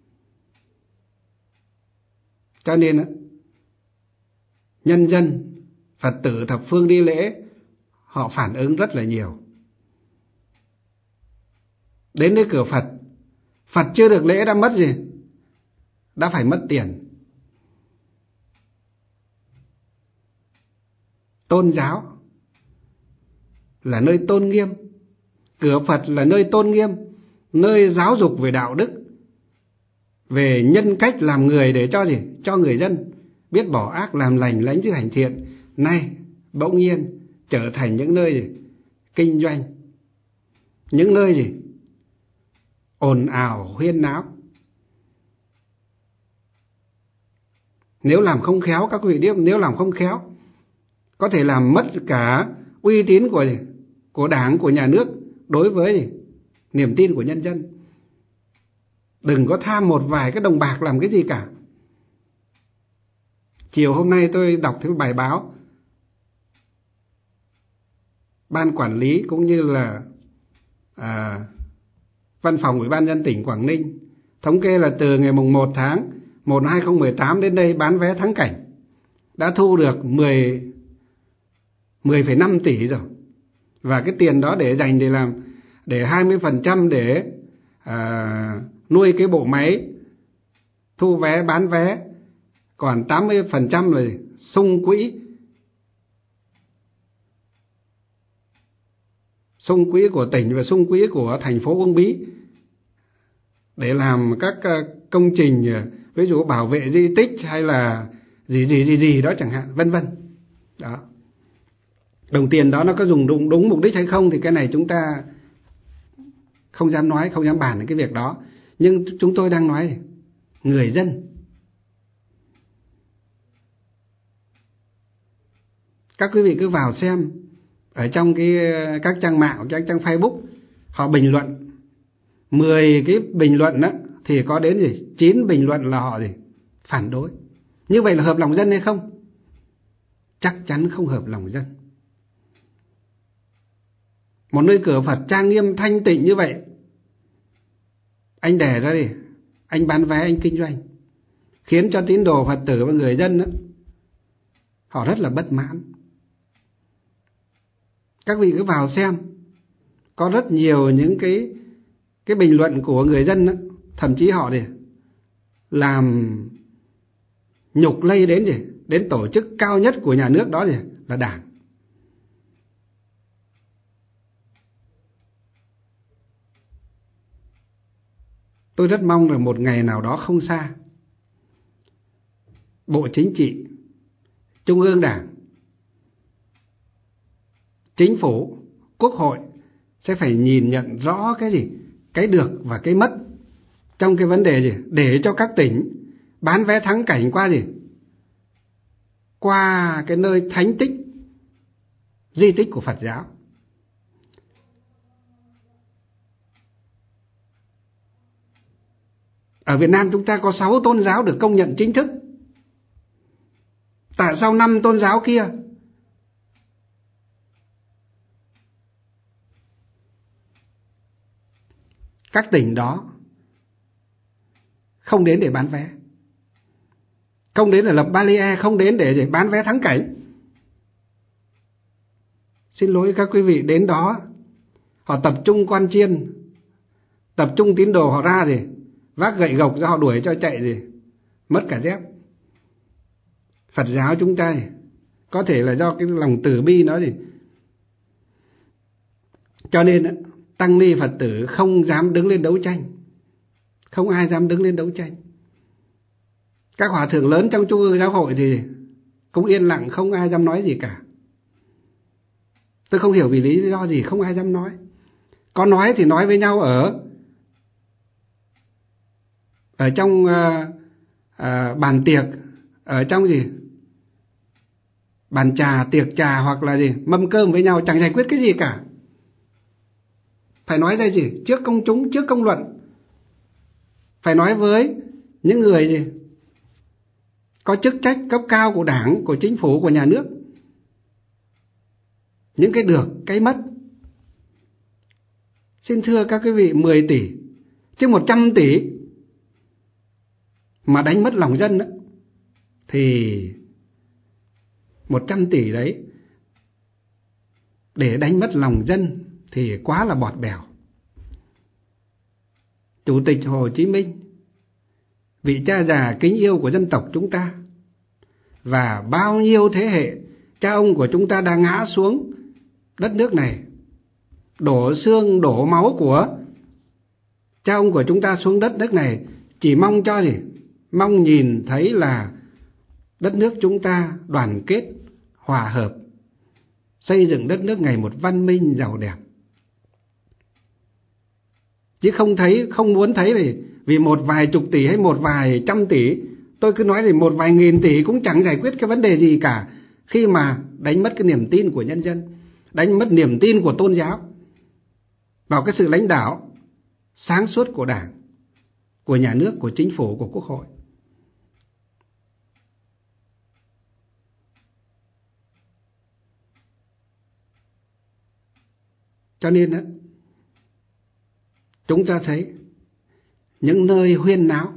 Cho nên nhân dân Phật tử thập phương đi lễ họ phản ứng rất là nhiều. Đến đến cửa Phật, Phật chưa được lễ đã mất gì, đã phải mất tiền. Tôn giáo là nơi tôn nghiêm, cửa Phật là nơi tôn nghiêm, nơi giáo dục về đạo đức, về nhân cách làm người, để cho gì cho người dân biết bỏ ác làm lành, lãnh giữ hành thiện. Nay bỗng nhiên trở thành những nơi gì kinh doanh, những nơi gì ồn ào huyên náo. Nếu làm không khéo, các quý vị biết, nếu làm không khéo có thể làm mất cả uy tín của của Đảng, của nhà nước đối với niềm tin của nhân dân. Đừng có tham một vài cái đồng bạc làm cái gì cả. Chiều hôm nay tôi đọc thấy bài báo ban quản lý cũng như là à, văn phòng Ủy ban nhân dân tỉnh Quảng Ninh thống kê là từ ngày mùng một tháng một năm hai không một tám đến đây bán vé thắng cảnh đã thu được mười phẩy năm tỷ rồi. Và cái tiền đó để dành để làm, để hai mươi phần trăm để à, nuôi cái bộ máy thu vé, bán vé, còn tám mươi phần trăm là sung quỹ, sung quỹ của tỉnh và sung quỹ của thành phố Uông Bí để làm các công trình, ví dụ bảo vệ di tích hay là gì gì gì gì đó chẳng hạn, vân vân. Đó. Đồng tiền đó nó có dùng đúng, đúng mục đích hay không thì cái này chúng ta không dám nói, không dám bàn đến cái việc đó. Nhưng chúng tôi đang nói người dân. Các quý vị cứ vào xem ở trong cái các trang mạng, các trang Facebook, họ bình luận mười cái bình luận đó thì có đến gì chín bình luận là họ gì phản đối. Như vậy là hợp lòng dân hay không? Chắc chắn không hợp lòng dân. Một nơi cửa Phật trang nghiêm thanh tịnh như vậy, anh đẻ ra đi, anh bán vé, anh kinh doanh, khiến cho tín đồ Phật tử và người dân đó, họ rất là bất mãn. Các vị cứ vào xem, có rất nhiều những cái cái bình luận của người dân đó, thậm chí họ thì làm nhục lây đến gì, đến tổ chức cao nhất của nhà nước đó gì, là Đảng. Tôi rất mong là một ngày nào đó không xa, Bộ Chính trị, Trung ương Đảng, Chính phủ, Quốc hội sẽ phải nhìn nhận rõ cái gì, cái được và cái mất trong cái vấn đề gì, để cho các tỉnh bán vé thắng cảnh qua gì, qua cái nơi thánh tích, di tích của Phật giáo. Ở Việt Nam chúng ta có sáu tôn giáo được công nhận chính thức. Tại sao năm tôn giáo kia các tỉnh đó không đến để bán vé, không đến để lập barrier, không đến để bán vé thắng cảnh? Xin lỗi các quý vị, đến đó họ tập trung quan chiên, tập trung tín đồ họ ra gì, vác gậy gộc ra họ đuổi cho chạy gì, mất cả dép. Phật giáo chúng ta gì, có thể là do cái lòng từ bi nó gì, cho nên tăng ni Phật tử không dám đứng lên đấu tranh, không ai dám đứng lên đấu tranh. Các hòa thượng lớn trong Trung ương Giáo hội thì cũng yên lặng, không ai dám nói gì cả. Tôi không hiểu vì lý do gì không ai dám nói. Có nói thì nói với nhau ở ở trong uh, uh, bàn tiệc, ở trong gì, bàn trà, tiệc trà, hoặc là gì, mâm cơm với nhau, chẳng giải quyết cái gì cả. Phải nói ra gì, trước công chúng, trước công luận, phải nói với những người gì có chức trách cấp cao của Đảng, của Chính phủ, của nhà nước, những cái được, cái mất. Xin thưa các quý vị, mười tỷ chứ một trăm tỷ mà đánh mất lòng dân đó, thì một trăm tỷ đấy để đánh mất lòng dân thì quá là bọt bèo. Chủ tịch Hồ Chí Minh, vị cha già kính yêu của dân tộc chúng ta, và bao nhiêu thế hệ cha ông của chúng ta đã ngã xuống đất nước này, đổ xương đổ máu của cha ông của chúng ta xuống đất nước này, chỉ mong cho gì, mong nhìn thấy là đất nước chúng ta đoàn kết, hòa hợp, xây dựng đất nước ngày một văn minh, giàu đẹp. Chứ không thấy, không muốn thấy thì vì một vài chục tỷ hay một vài trăm tỷ, tôi cứ nói thì một vài nghìn tỷ cũng chẳng giải quyết cái vấn đề gì cả, khi mà đánh mất cái niềm tin của nhân dân, đánh mất niềm tin của tôn giáo vào cái sự lãnh đạo sáng suốt của Đảng, của nhà nước, của chính phủ, của Quốc hội. Cho nên đó, chúng ta thấy những nơi huyên náo,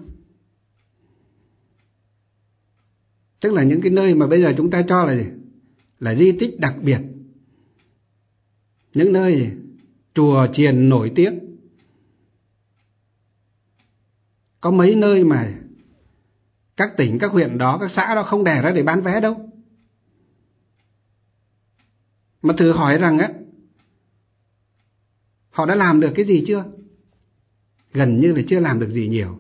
tức là những cái nơi mà bây giờ chúng ta cho là gì? Là di tích đặc biệt, những nơi gì? Chùa chiền nổi tiếng. Có mấy nơi mà các tỉnh, các huyện đó, các xã đó không đẻ ra để bán vé đâu. Mà thử hỏi rằng á, họ đã làm được cái gì chưa? Gần như là chưa làm được gì nhiều.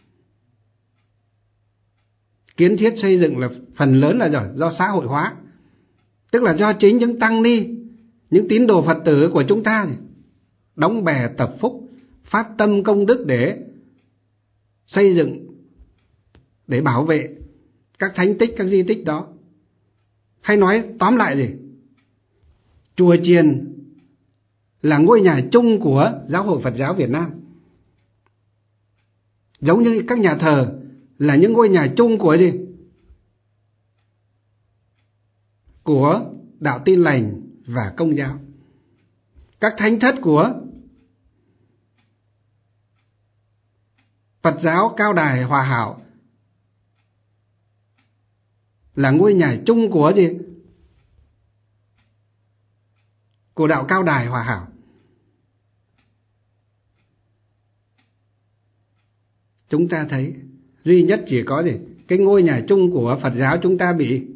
Kiến thiết xây dựng là phần lớn là do, do xã hội hóa, tức là do chính những tăng ni, những tín đồ Phật tử của chúng ta đóng bè tập phúc, phát tâm công đức để xây dựng, để bảo vệ các thánh tích, các di tích đó. Hay nói tóm lại gì? Chùa chiền là ngôi nhà chung của Giáo hội Phật giáo Việt Nam, giống như các nhà thờ là những ngôi nhà chung của gì? Của đạo Tin lành và Công giáo. Các thánh thất của Phật giáo Cao Đài Hòa Hảo là ngôi nhà chung của gì? Của đạo Cao Đài Hòa Hảo. Chúng ta thấy duy nhất chỉ có gì? Cái ngôi nhà chung của Phật giáo chúng ta bị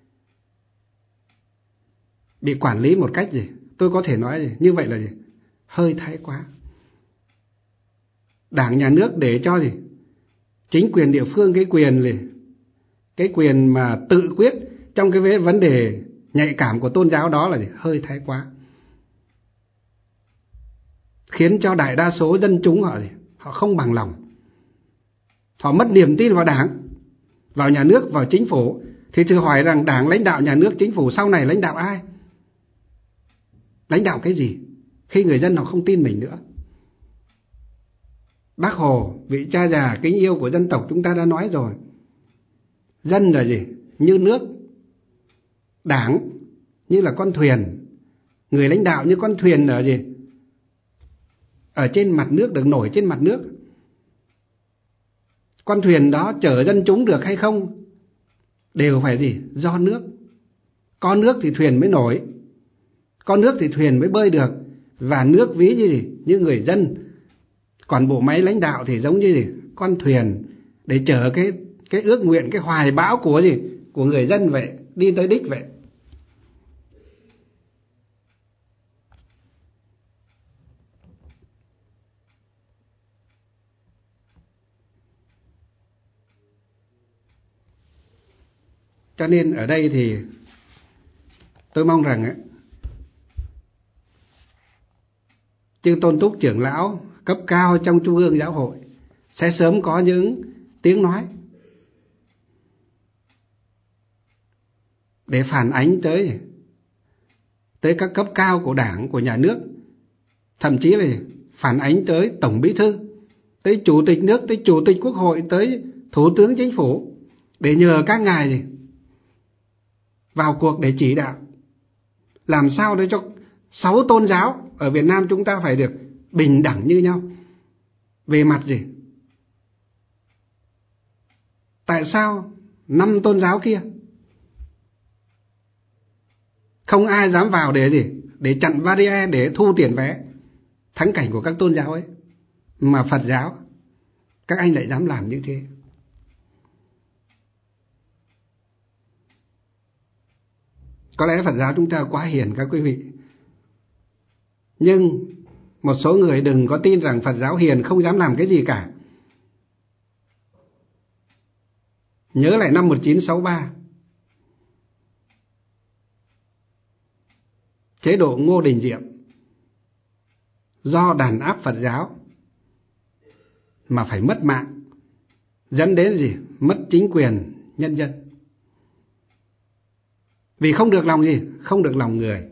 bị quản lý một cách gì? Tôi có thể nói gì? Như vậy là gì? Hơi thái quá. Đảng nhà nước để cho gì? Chính quyền địa phương cái quyền gì? Cái quyền mà tự quyết trong cái vấn đề nhạy cảm của tôn giáo đó là gì? Hơi thái quá. Khiến cho đại đa số dân chúng họ gì? Họ không bằng lòng. Họ mất niềm tin vào đảng, vào nhà nước, vào chính phủ. Thì thử hỏi rằng đảng lãnh đạo nhà nước, chính phủ sau này lãnh đạo ai? Lãnh đạo cái gì? Khi người dân họ không tin mình nữa. Bác Hồ, vị cha già kính yêu của dân tộc chúng ta đã nói rồi. Dân là gì? Như nước. Đảng như là con thuyền. Người lãnh đạo như con thuyền ở gì? Ở trên mặt nước, được nổi trên mặt nước. Con thuyền đó chở dân chúng được hay không đều phải gì? Do nước. Có nước thì thuyền mới nổi, có nước thì thuyền mới bơi được. Và nước ví như gì? Như người dân. Còn bộ máy lãnh đạo thì giống như gì? Con thuyền để chở cái, cái ước nguyện, cái hoài bão của gì? Của người dân vậy, đi tới đích vậy. Cho nên ở đây thì tôi mong rằng ấy, chư tôn túc trưởng lão cấp cao trong Trung ương Giáo hội sẽ sớm có những tiếng nói để phản ánh tới tới các cấp cao của đảng, của nhà nước, thậm chí là phản ánh tới Tổng Bí thư, tới Chủ tịch nước, tới Chủ tịch Quốc hội, tới Thủ tướng Chính phủ, để nhờ các ngài gì? Vào cuộc để chỉ đạo làm sao để cho sáu tôn giáo ở Việt Nam chúng ta phải được bình đẳng như nhau. Về mặt gì? Tại sao năm tôn giáo kia không ai dám vào để gì? Để chặn barrier, để thu tiền vé thắng cảnh của các tôn giáo ấy, mà Phật giáo các anh lại dám làm như thế? Có lẽ Phật giáo chúng ta quá hiền các quý vị. Nhưng một số người đừng có tin rằng Phật giáo hiền không dám làm cái gì cả. Nhớ lại năm một nghìn chín trăm sáu mươi ba, chế độ Ngô Đình Diệm do đàn áp Phật giáo mà phải mất mạng, dẫn đến gì? Mất chính quyền nhân dân. Vì không được lòng gì? Không được lòng người.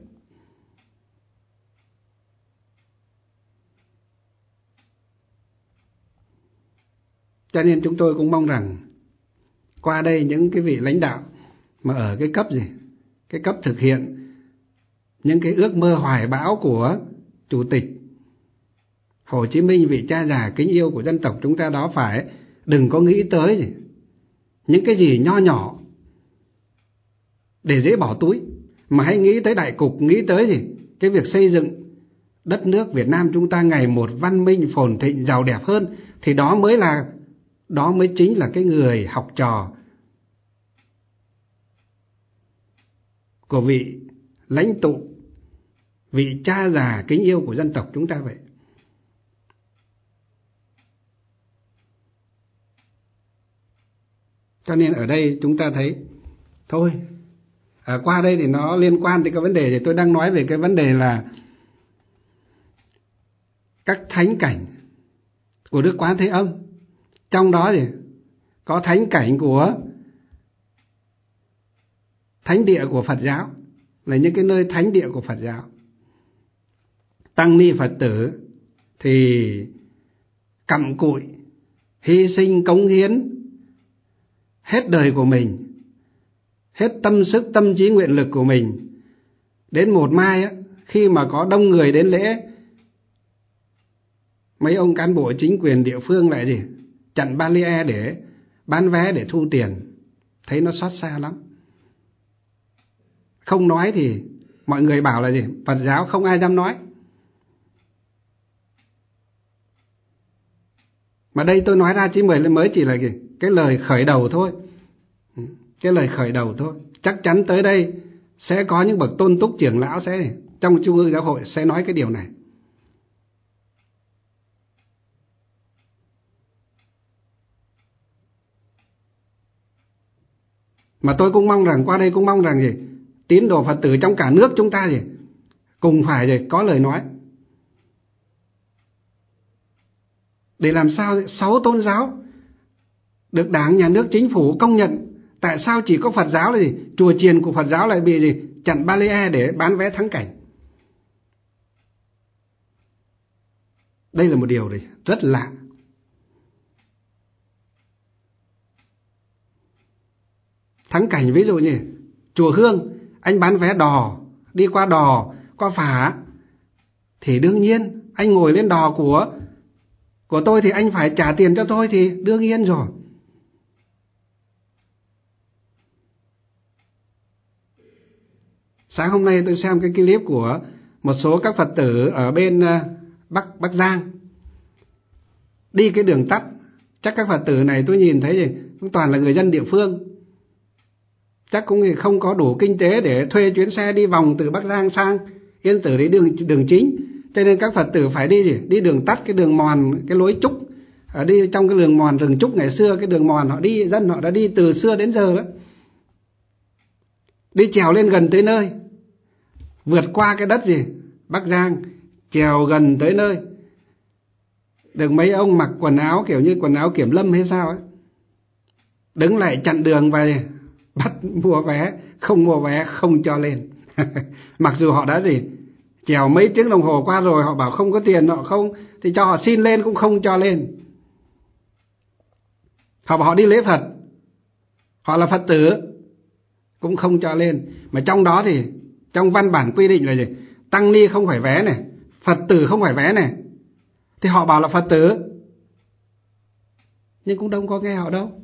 Cho nên chúng tôi cũng mong rằng qua đây những cái vị lãnh đạo mà ở cái cấp gì? Cái cấp thực hiện những cái ước mơ hoài bão của Chủ tịch Hồ Chí Minh, vị cha già kính yêu của dân tộc chúng ta đó, phải đừng có nghĩ tới gì? Những cái gì nho nhỏ để dễ bỏ túi, mà hãy nghĩ tới đại cục, nghĩ tới gì? Cái việc xây dựng đất nước Việt Nam chúng ta ngày một văn minh, phồn thịnh, giàu đẹp hơn. Thì đó mới là, đó mới chính là cái người học trò của vị lãnh tụ, vị cha già kính yêu của dân tộc chúng ta vậy. Cho nên ở đây chúng ta thấy thôi, à, qua đây thì nó liên quan đến cái vấn đề thì tôi đang nói về cái vấn đề là các thánh cảnh của Đức Quán Thế Âm. Trong đó thì có thánh cảnh của thánh địa của Phật giáo, là những cái nơi thánh địa của Phật giáo. Tăng ni Phật tử thì cặm cụi, hy sinh, cống hiến hết đời của mình, hết tâm sức, tâm trí, nguyện lực của mình. Đến một mai á, khi mà có đông người đến lễ, mấy ông cán bộ chính quyền địa phương lại gì? chặn barrier để bán vé để thu tiền, thấy nó xót xa lắm. Không nói thì mọi người bảo là gì? Phật giáo không ai dám nói. Mà đây tôi nói ra chỉ mới chỉ là cái lời khởi đầu thôi. Cái lời khởi đầu thôi. Chắc chắn tới đây sẽ có những bậc tôn túc trưởng lão sẽ trong Trung ương Giáo hội sẽ nói cái điều này. Mà tôi cũng mong rằng, qua đây cũng mong rằng gì? Tín đồ Phật tử trong cả nước chúng ta gì? Cùng phải gì? Có lời nói. Để làm sao sáu tôn giáo được Đảng, Nhà nước, Chính phủ công nhận. Tại sao chỉ có Phật giáo là gì? Chùa chiền của Phật giáo lại bị gì? Chặn barrier để bán vé thắng cảnh. Đây là một điều này rất lạ. Thắng cảnh ví dụ như chùa Hương, anh bán vé đò, đi qua đò, qua phà, thì đương nhiên anh ngồi lên đò của của tôi thì anh phải trả tiền cho tôi thì đương nhiên rồi. Sáng hôm nay tôi xem cái clip của một số các Phật tử ở bên Bắc Bắc Giang đi cái đường tắt. Chắc các Phật tử này tôi nhìn thấy gì cũng toàn là người dân địa phương. Chắc cũng không có đủ kinh tế để thuê chuyến xe đi vòng từ Bắc Giang sang Yên Tử để đường đường chính. Cho nên các Phật tử phải đi gì? Đi đường tắt, cái đường mòn, cái lối trúc. Ở đi trong cái đường mòn rừng trúc ngày xưa, cái đường mòn họ đi, dân họ đã đi từ xưa đến giờ đó. Đi trèo lên gần tới nơi. Vượt qua cái đất gì? Bắc Giang, trèo gần tới nơi. Được mấy ông mặc quần áo kiểu như quần áo kiểm lâm hay sao ấy. Đứng lại chặn đường và bắt mua vé, không mua vé không cho lên. Mặc dù họ đã gì? Trèo mấy tiếng đồng hồ qua rồi, họ bảo không có tiền, họ không thì cho họ xin lên cũng không cho lên. Họ bảo họ đi lễ Phật, họ là Phật tử cũng không cho lên. Mà trong đó thì trong văn bản quy định là gì? Tăng ni không phải vé này, Phật tử không phải vé này. Thì họ bảo là Phật tử, nhưng cũng đâu có nghe họ đâu.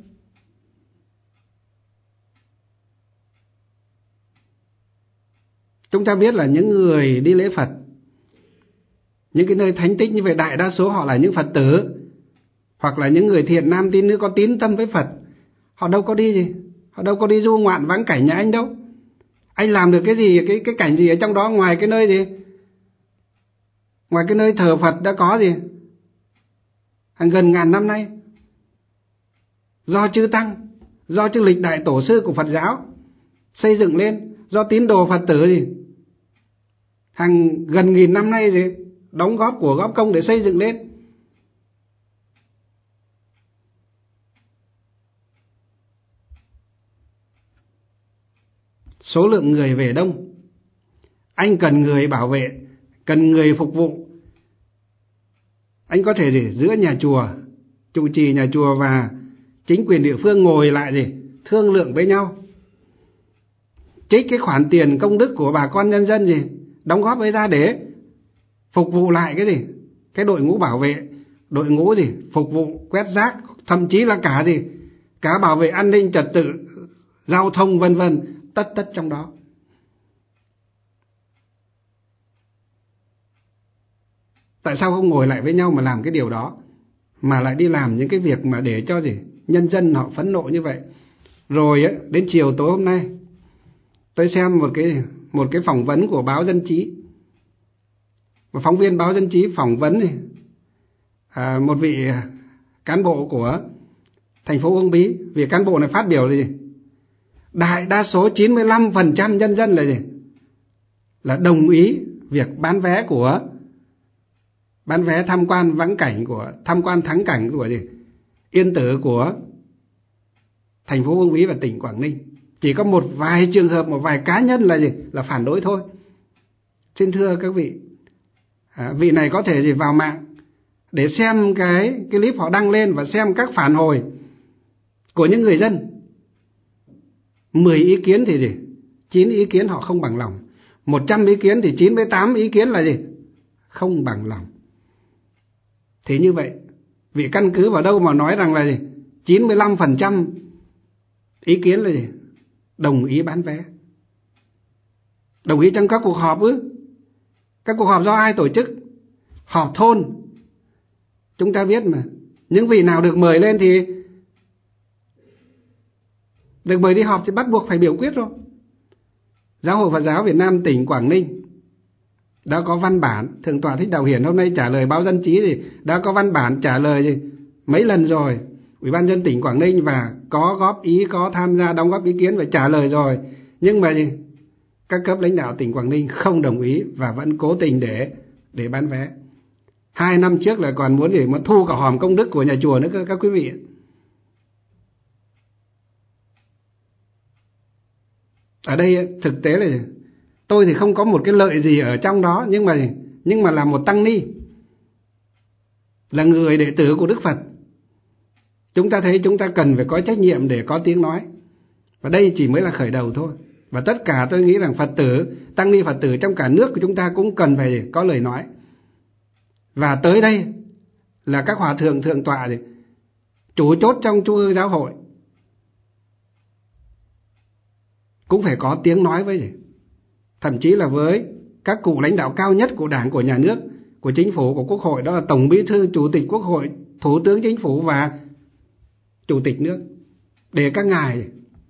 Chúng ta biết là những người đi lễ Phật, những cái nơi thánh tích như vậy, đại đa số họ là những Phật tử hoặc là những người thiện nam tín nữ có tín tâm với Phật. Họ đâu có đi gì, họ đâu có đi du ngoạn vắng cảnh nhà anh đâu. Anh làm được cái gì, cái cái cảnh gì ở trong đó ngoài cái nơi gì, ngoài cái nơi thờ Phật đã có gì hàng gần ngàn năm nay, do chư tăng, do chư lịch đại tổ sư của Phật giáo xây dựng lên, do tín đồ Phật tử gì hàng gần nghìn năm nay gì đóng góp của góp công để xây dựng lên. Số lượng người về đông, anh cần người bảo vệ, cần người phục vụ. Anh có thể gì giữa nhà chùa, trụ trì nhà chùa và chính quyền địa phương ngồi lại gì thương lượng với nhau, trích cái khoản tiền công đức của bà con nhân dân gì đóng góp với ra để phục vụ lại cái gì cái đội ngũ bảo vệ, đội ngũ gì phục vụ quét rác, thậm chí là cả gì cả bảo vệ an ninh trật tự, giao thông vân vân, tất tất trong đó. Tại sao không ngồi lại với nhau mà làm cái điều đó, mà lại đi làm những cái việc mà để cho gì nhân dân họ phẫn nộ như vậy. Rồi ấy, đến chiều tối hôm nay tôi xem một cái một cái phỏng vấn của báo Dân Trí, một phóng viên báo Dân Trí phỏng vấn này, à, một vị cán bộ của thành phố Uông Bí. Vị cán bộ này phát biểu là gì? Đại đa số chín mươi lăm phần trăm nhân dân là gì? Là đồng ý việc bán vé của bán vé tham quan vãng cảnh, của tham quan thắng cảnh của gì Yên Tử, của thành phố Uông Bí và tỉnh Quảng Ninh. Chỉ có một vài trường hợp, một vài cá nhân là gì là phản đối thôi. Xin thưa các vị, à, vị này có thể gì vào mạng để xem cái cái clip họ đăng lên và xem các phản hồi của những người dân. Mười ý kiến thì gì chín ý kiến họ không bằng lòng, một trăm ý kiến thì chín mươi tám ý kiến là gì không bằng lòng. Thế như vậy Vì căn cứ vào đâu mà nói rằng là gì? chín mươi lăm phần trăm ý kiến là gì? Đồng ý bán vé. Đồng ý trong các cuộc họp ư? Các cuộc họp do ai tổ chức? Họp thôn. Chúng ta biết mà. Những vị nào được mời lên thì được mời đi họp thì bắt buộc phải biểu quyết rồi. Giáo hội Phật giáo Việt Nam tỉnh Quảng Ninh đã có văn bản, Thượng tọa Thích Đạo Hiển hôm nay trả lời báo Dân Trí thì đã có văn bản trả lời gì? Mấy lần rồi. Ủy ban nhân dân tỉnh Quảng Ninh và có góp ý, có tham gia đóng góp ý kiến và trả lời rồi. Nhưng mà gì? Các cấp lãnh đạo tỉnh Quảng Ninh không đồng ý và vẫn cố tình để để bán vé. Hai năm trước là còn muốn gì? Muốn thu cả hòm công đức của nhà chùa nữa cơ, các quý vị. Ở đây thực tế là tôi thì không có một cái lợi gì ở trong đó, nhưng mà nhưng mà là một tăng ni, là người đệ tử của Đức Phật, chúng ta thấy chúng ta cần phải có trách nhiệm để có tiếng nói. Và đây chỉ mới là khởi đầu thôi. Và tất cả tôi nghĩ rằng Phật tử, tăng ni Phật tử trong cả nước của chúng ta cũng cần phải có lời nói. Và tới đây là các hòa thượng thượng tọa gì? Chủ chốt trong Trung ương Giáo hội cũng phải có tiếng nói với gì? Thậm chí là với các cụ lãnh đạo cao nhất của Đảng, của nhà nước, của chính phủ, của Quốc hội, đó là Tổng Bí thư, Chủ tịch Quốc hội, Thủ tướng Chính phủ và Chủ tịch nước, để các ngài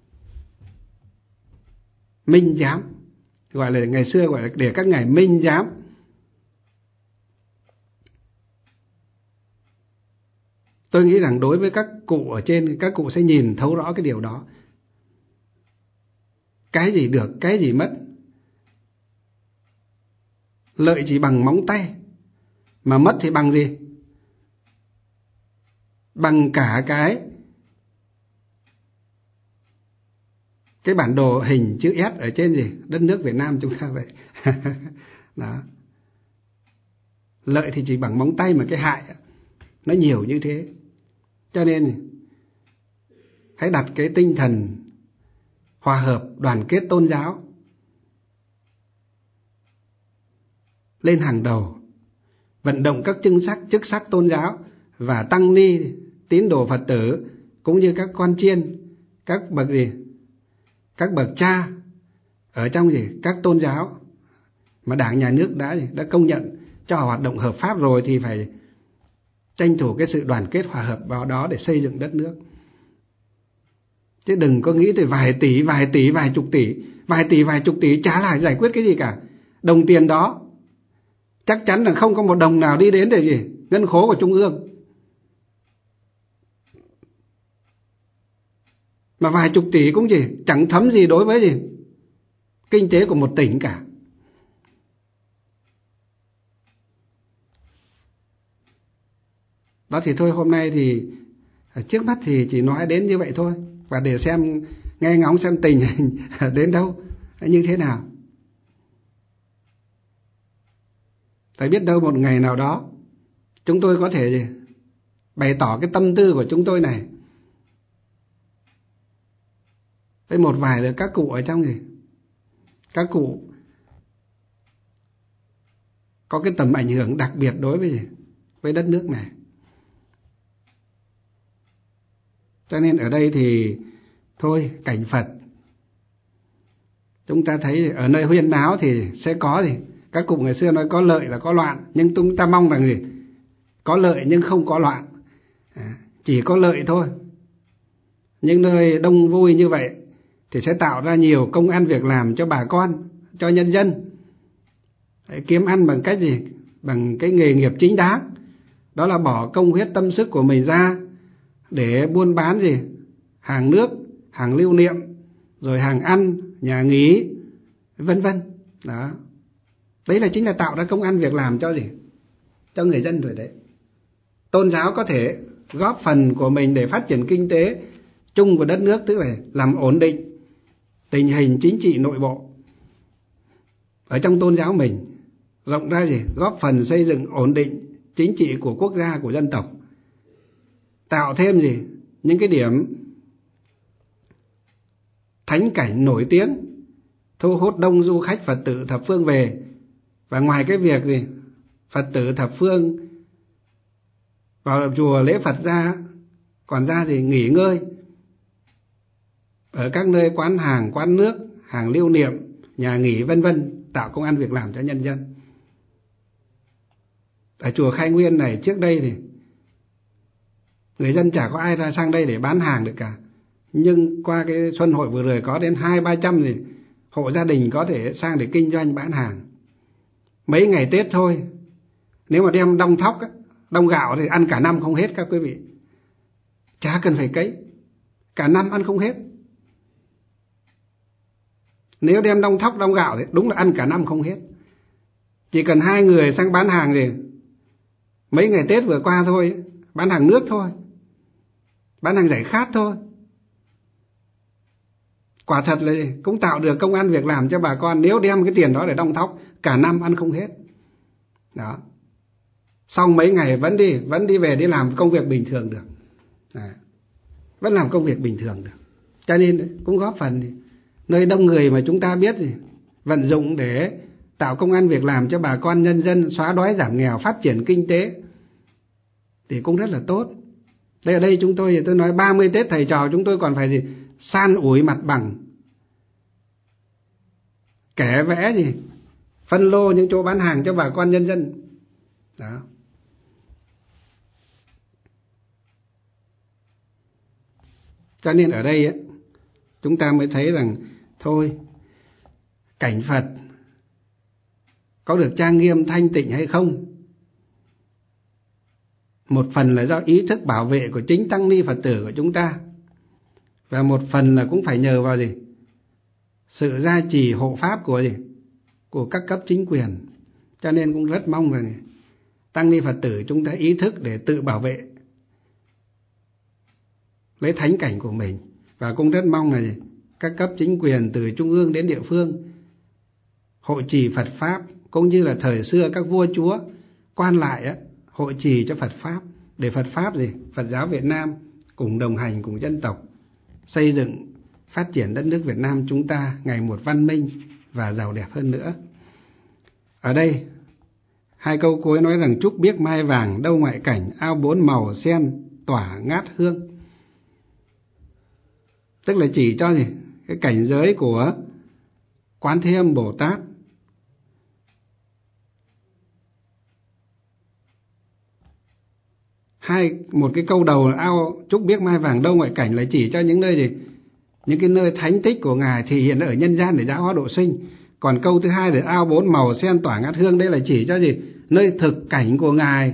minh giám, gọi là ngày xưa gọi là để các ngài minh giám. Tôi nghĩ rằng đối với các cụ ở trên, các cụ sẽ nhìn thấu rõ cái điều đó. Cái gì được, cái gì mất. Lợi chỉ bằng móng tay, mà mất thì bằng gì? Bằng cả cái cái bản đồ hình chữ S ở trên gì? Đất nước Việt Nam chúng ta vậy. Đó. Lợi thì chỉ bằng móng tay, mà cái hại nó nhiều như thế. Cho nên hãy đặt cái tinh thần hòa hợp, đoàn kết tôn giáo lên hàng đầu, vận động các chức sắc, chức sắc tôn giáo và tăng ni, tín đồ Phật tử, cũng như các con chiên, các bậc gì, các bậc cha ở trong gì, các tôn giáo mà Đảng, nhà nước đã đã công nhận cho hoạt động hợp pháp rồi, thì phải tranh thủ cái sự đoàn kết hòa hợp vào đó để xây dựng đất nước. Chứ đừng có nghĩ tới vài tỷ, vài tỷ, vài chục tỷ, vài tỷ, vài chục tỷ chả là giải quyết cái gì cả. Đồng tiền đó chắc chắn là không có một đồng nào đi đến để gì? Ngân khố của Trung ương. Mà vài chục tỷ cũng gì? Chẳng thấm gì đối với gì? Kinh tế của một tỉnh cả. Đó thì thôi, hôm nay thì trước mắt thì chỉ nói đến như vậy thôi. Và để xem, nghe ngóng xem tình hình đến đâu, như thế nào. Phải biết đâu một ngày nào đó chúng tôi có thể gì? Bày tỏ cái tâm tư của chúng tôi này với một vài là các cụ ở trong gì? Các cụ có cái tầm ảnh hưởng đặc biệt đối với gì? Với đất nước này. Cho nên ở đây thì thôi, cảnh Phật chúng ta thấy ở nơi huyên náo thì sẽ có gì? Các cụ ngày xưa nói có lợi là có loạn, nhưng chúng ta mong rằng gì? Có lợi nhưng không có loạn, à, chỉ có lợi thôi. Nhưng nơi đông vui như vậy thì sẽ tạo ra nhiều công ăn việc làm cho bà con, cho nhân dân. Để kiếm ăn bằng cách gì? Bằng cái nghề nghiệp chính đáng, đó là bỏ công huyết tâm sức của mình ra để buôn bán gì? Hàng nước, hàng lưu niệm, rồi hàng ăn, nhà nghỉ, vân vân. Đó. Đấy là chính là tạo ra công ăn việc làm cho gì? Cho người dân rồi đấy. Tôn giáo có thể góp phần của mình để phát triển kinh tế chung của đất nước, tức là làm ổn định tình hình chính trị nội bộ ở trong tôn giáo mình, rộng ra gì? Góp phần xây dựng ổn định chính trị của quốc gia, của dân tộc, tạo thêm gì? Những cái điểm thánh cảnh nổi tiếng, thu hút đông du khách Phật tử thập phương về. Và ngoài cái việc gì? Phật tử thập phương Vào chùa lễ Phật ra, còn ra thì nghỉ ngơi ở các nơi quán hàng, quán nước, hàng lưu niệm, nhà nghỉ vân vân, tạo công ăn việc làm cho nhân dân. Ở chùa Khai Nguyên này trước đây thì người dân chả có ai ra sang đây để bán hàng được cả. Nhưng qua cái xuân hội vừa rồi có đến hai ba trăm thì hộ gia đình có thể sang để kinh doanh bán hàng. Mấy ngày Tết thôi, nếu mà đem đông thóc, đông gạo thì ăn cả năm không hết các quý vị. Chả cần phải cấy, cả năm ăn không hết. Nếu đem đông thóc, đông gạo thì đúng là ăn cả năm không hết. Chỉ cần hai người sang bán hàng thì mấy ngày Tết vừa qua thôi, bán hàng nước thôi, bán hàng giải khát thôi. Quả thật là cũng tạo được công ăn việc làm cho bà con. Nếu đem cái tiền đó để đông thóc, cả năm ăn không hết. Đó. Xong mấy ngày vẫn đi, vẫn đi về đi làm công việc bình thường được. À, vẫn làm công việc bình thường được. Cho nên cũng góp phần nơi đông người mà chúng ta biết thì vận dụng để tạo công ăn việc làm cho bà con nhân dân, xóa đói giảm nghèo, phát triển kinh tế thì cũng rất là tốt. Đây ở đây chúng tôi thì tôi nói ba mươi Tết thầy trò chúng tôi còn phải gì? San ủi mặt bằng, kẻ vẽ gì, phân lô những chỗ bán hàng cho bà con nhân dân. Đó. Cho nên ở đây ấy, chúng ta mới thấy rằng thôi, cảnh Phật có được trang nghiêm thanh tịnh hay không, một phần là do ý thức bảo vệ của chính tăng ni Phật tử của chúng ta, và một phần là cũng phải nhờ vào gì? Sự gia trì hộ pháp của gì? Của các cấp chính quyền. Cho nên cũng rất mong rằng tăng ni Phật tử chúng ta ý thức để tự bảo vệ lấy thánh cảnh của mình. Và cũng rất mong là gì? Các cấp chính quyền từ trung ương đến địa phương hộ trì Phật Pháp, cũng như là thời xưa các vua chúa quan lại á, hộ trì cho Phật Pháp, để Phật Pháp gì? Phật giáo Việt Nam cùng đồng hành cùng dân tộc xây dựng phát triển đất nước Việt Nam chúng ta ngày một văn minh và giàu đẹp hơn nữa. Ở đây hai câu cuối nói rằng trúc biếc mai vàng đâu ngoại cảnh, ao bốn màu sen tỏa ngát hương. Tức là chỉ cho gì? Cái cảnh giới của Quán Thế Âm Bồ Tát. Hai, một cái câu đầu là ao trúc biếc mai vàng đâu ngoại cảnh là chỉ cho những nơi gì? Những cái nơi thánh tích của Ngài thì hiện ở nhân gian để giáo hóa độ sinh. Còn câu thứ hai là ao bốn màu sen tỏa ngát hương, đây là chỉ cho gì? Nơi thực cảnh của Ngài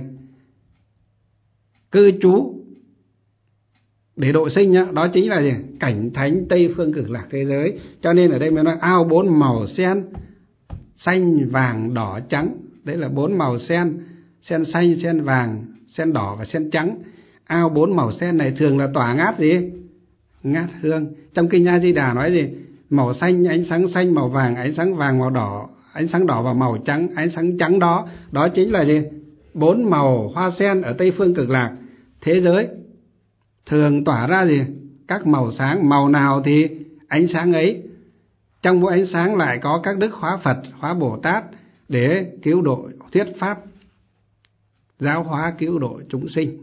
cư trú để độ sinh nhá, đó chính là gì? Cảnh thánh Tây Phương Cực Lạc thế giới. Cho nên ở đây mới nói ao bốn màu sen, xanh, vàng, đỏ, trắng. Đấy là bốn màu sen, sen xanh, sen vàng, sen đỏ và sen trắng. Ao bốn màu sen này thường là tỏa ngát gì? Ngát hương. Trong Kinh A Di Đà nói gì? Màu xanh, ánh sáng xanh, màu vàng, ánh sáng vàng, màu đỏ, ánh sáng đỏ và màu trắng, ánh sáng trắng đó. Đó chính là gì? Bốn màu hoa sen ở Tây Phương Cực Lạc thế giới. Thường tỏa ra gì? Các màu sáng, màu nào thì ánh sáng ấy. Trong mỗi ánh sáng lại có các đức hóa Phật, hóa Bồ Tát để cứu độ, thuyết pháp, giáo hóa cứu độ chúng sinh.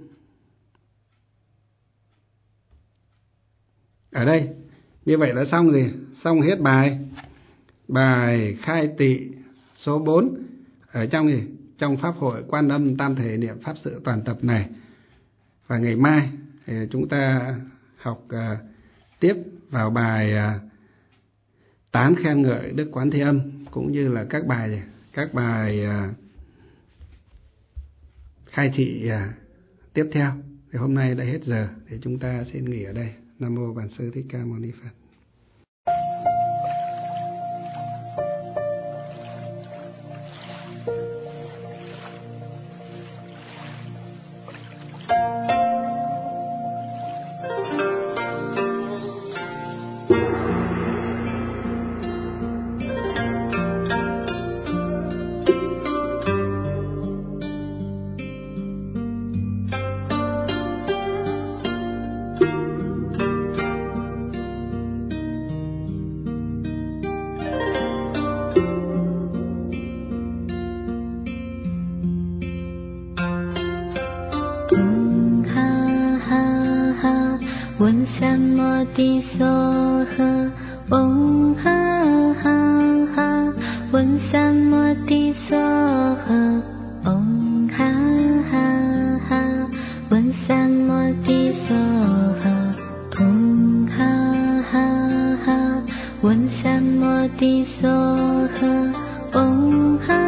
Ở đây, như vậy đã xong gì? Xong hết bài. Bài khai tỵ số bốn ở trong gì? Trong Pháp hội Quan Âm Tam Thể Niệm Pháp Sự toàn tập này. Và ngày mai thì chúng ta học uh, tiếp vào bài uh, tán khen ngợi Đức Quán Thế Âm, cũng như là các bài các bài uh, khai thị uh, tiếp theo. Thì hôm nay đã hết giờ, để chúng ta xin nghỉ ở đây. Nam mô Bản Sư Thích Ca Mâu Ni Phật. 闻三摩地娑诃，嗡哈哈哈，闻三摩地娑诃，嗡哈哈哈，闻三摩地娑诃，嗡哈哈哈，闻三摩地娑诃，嗡哈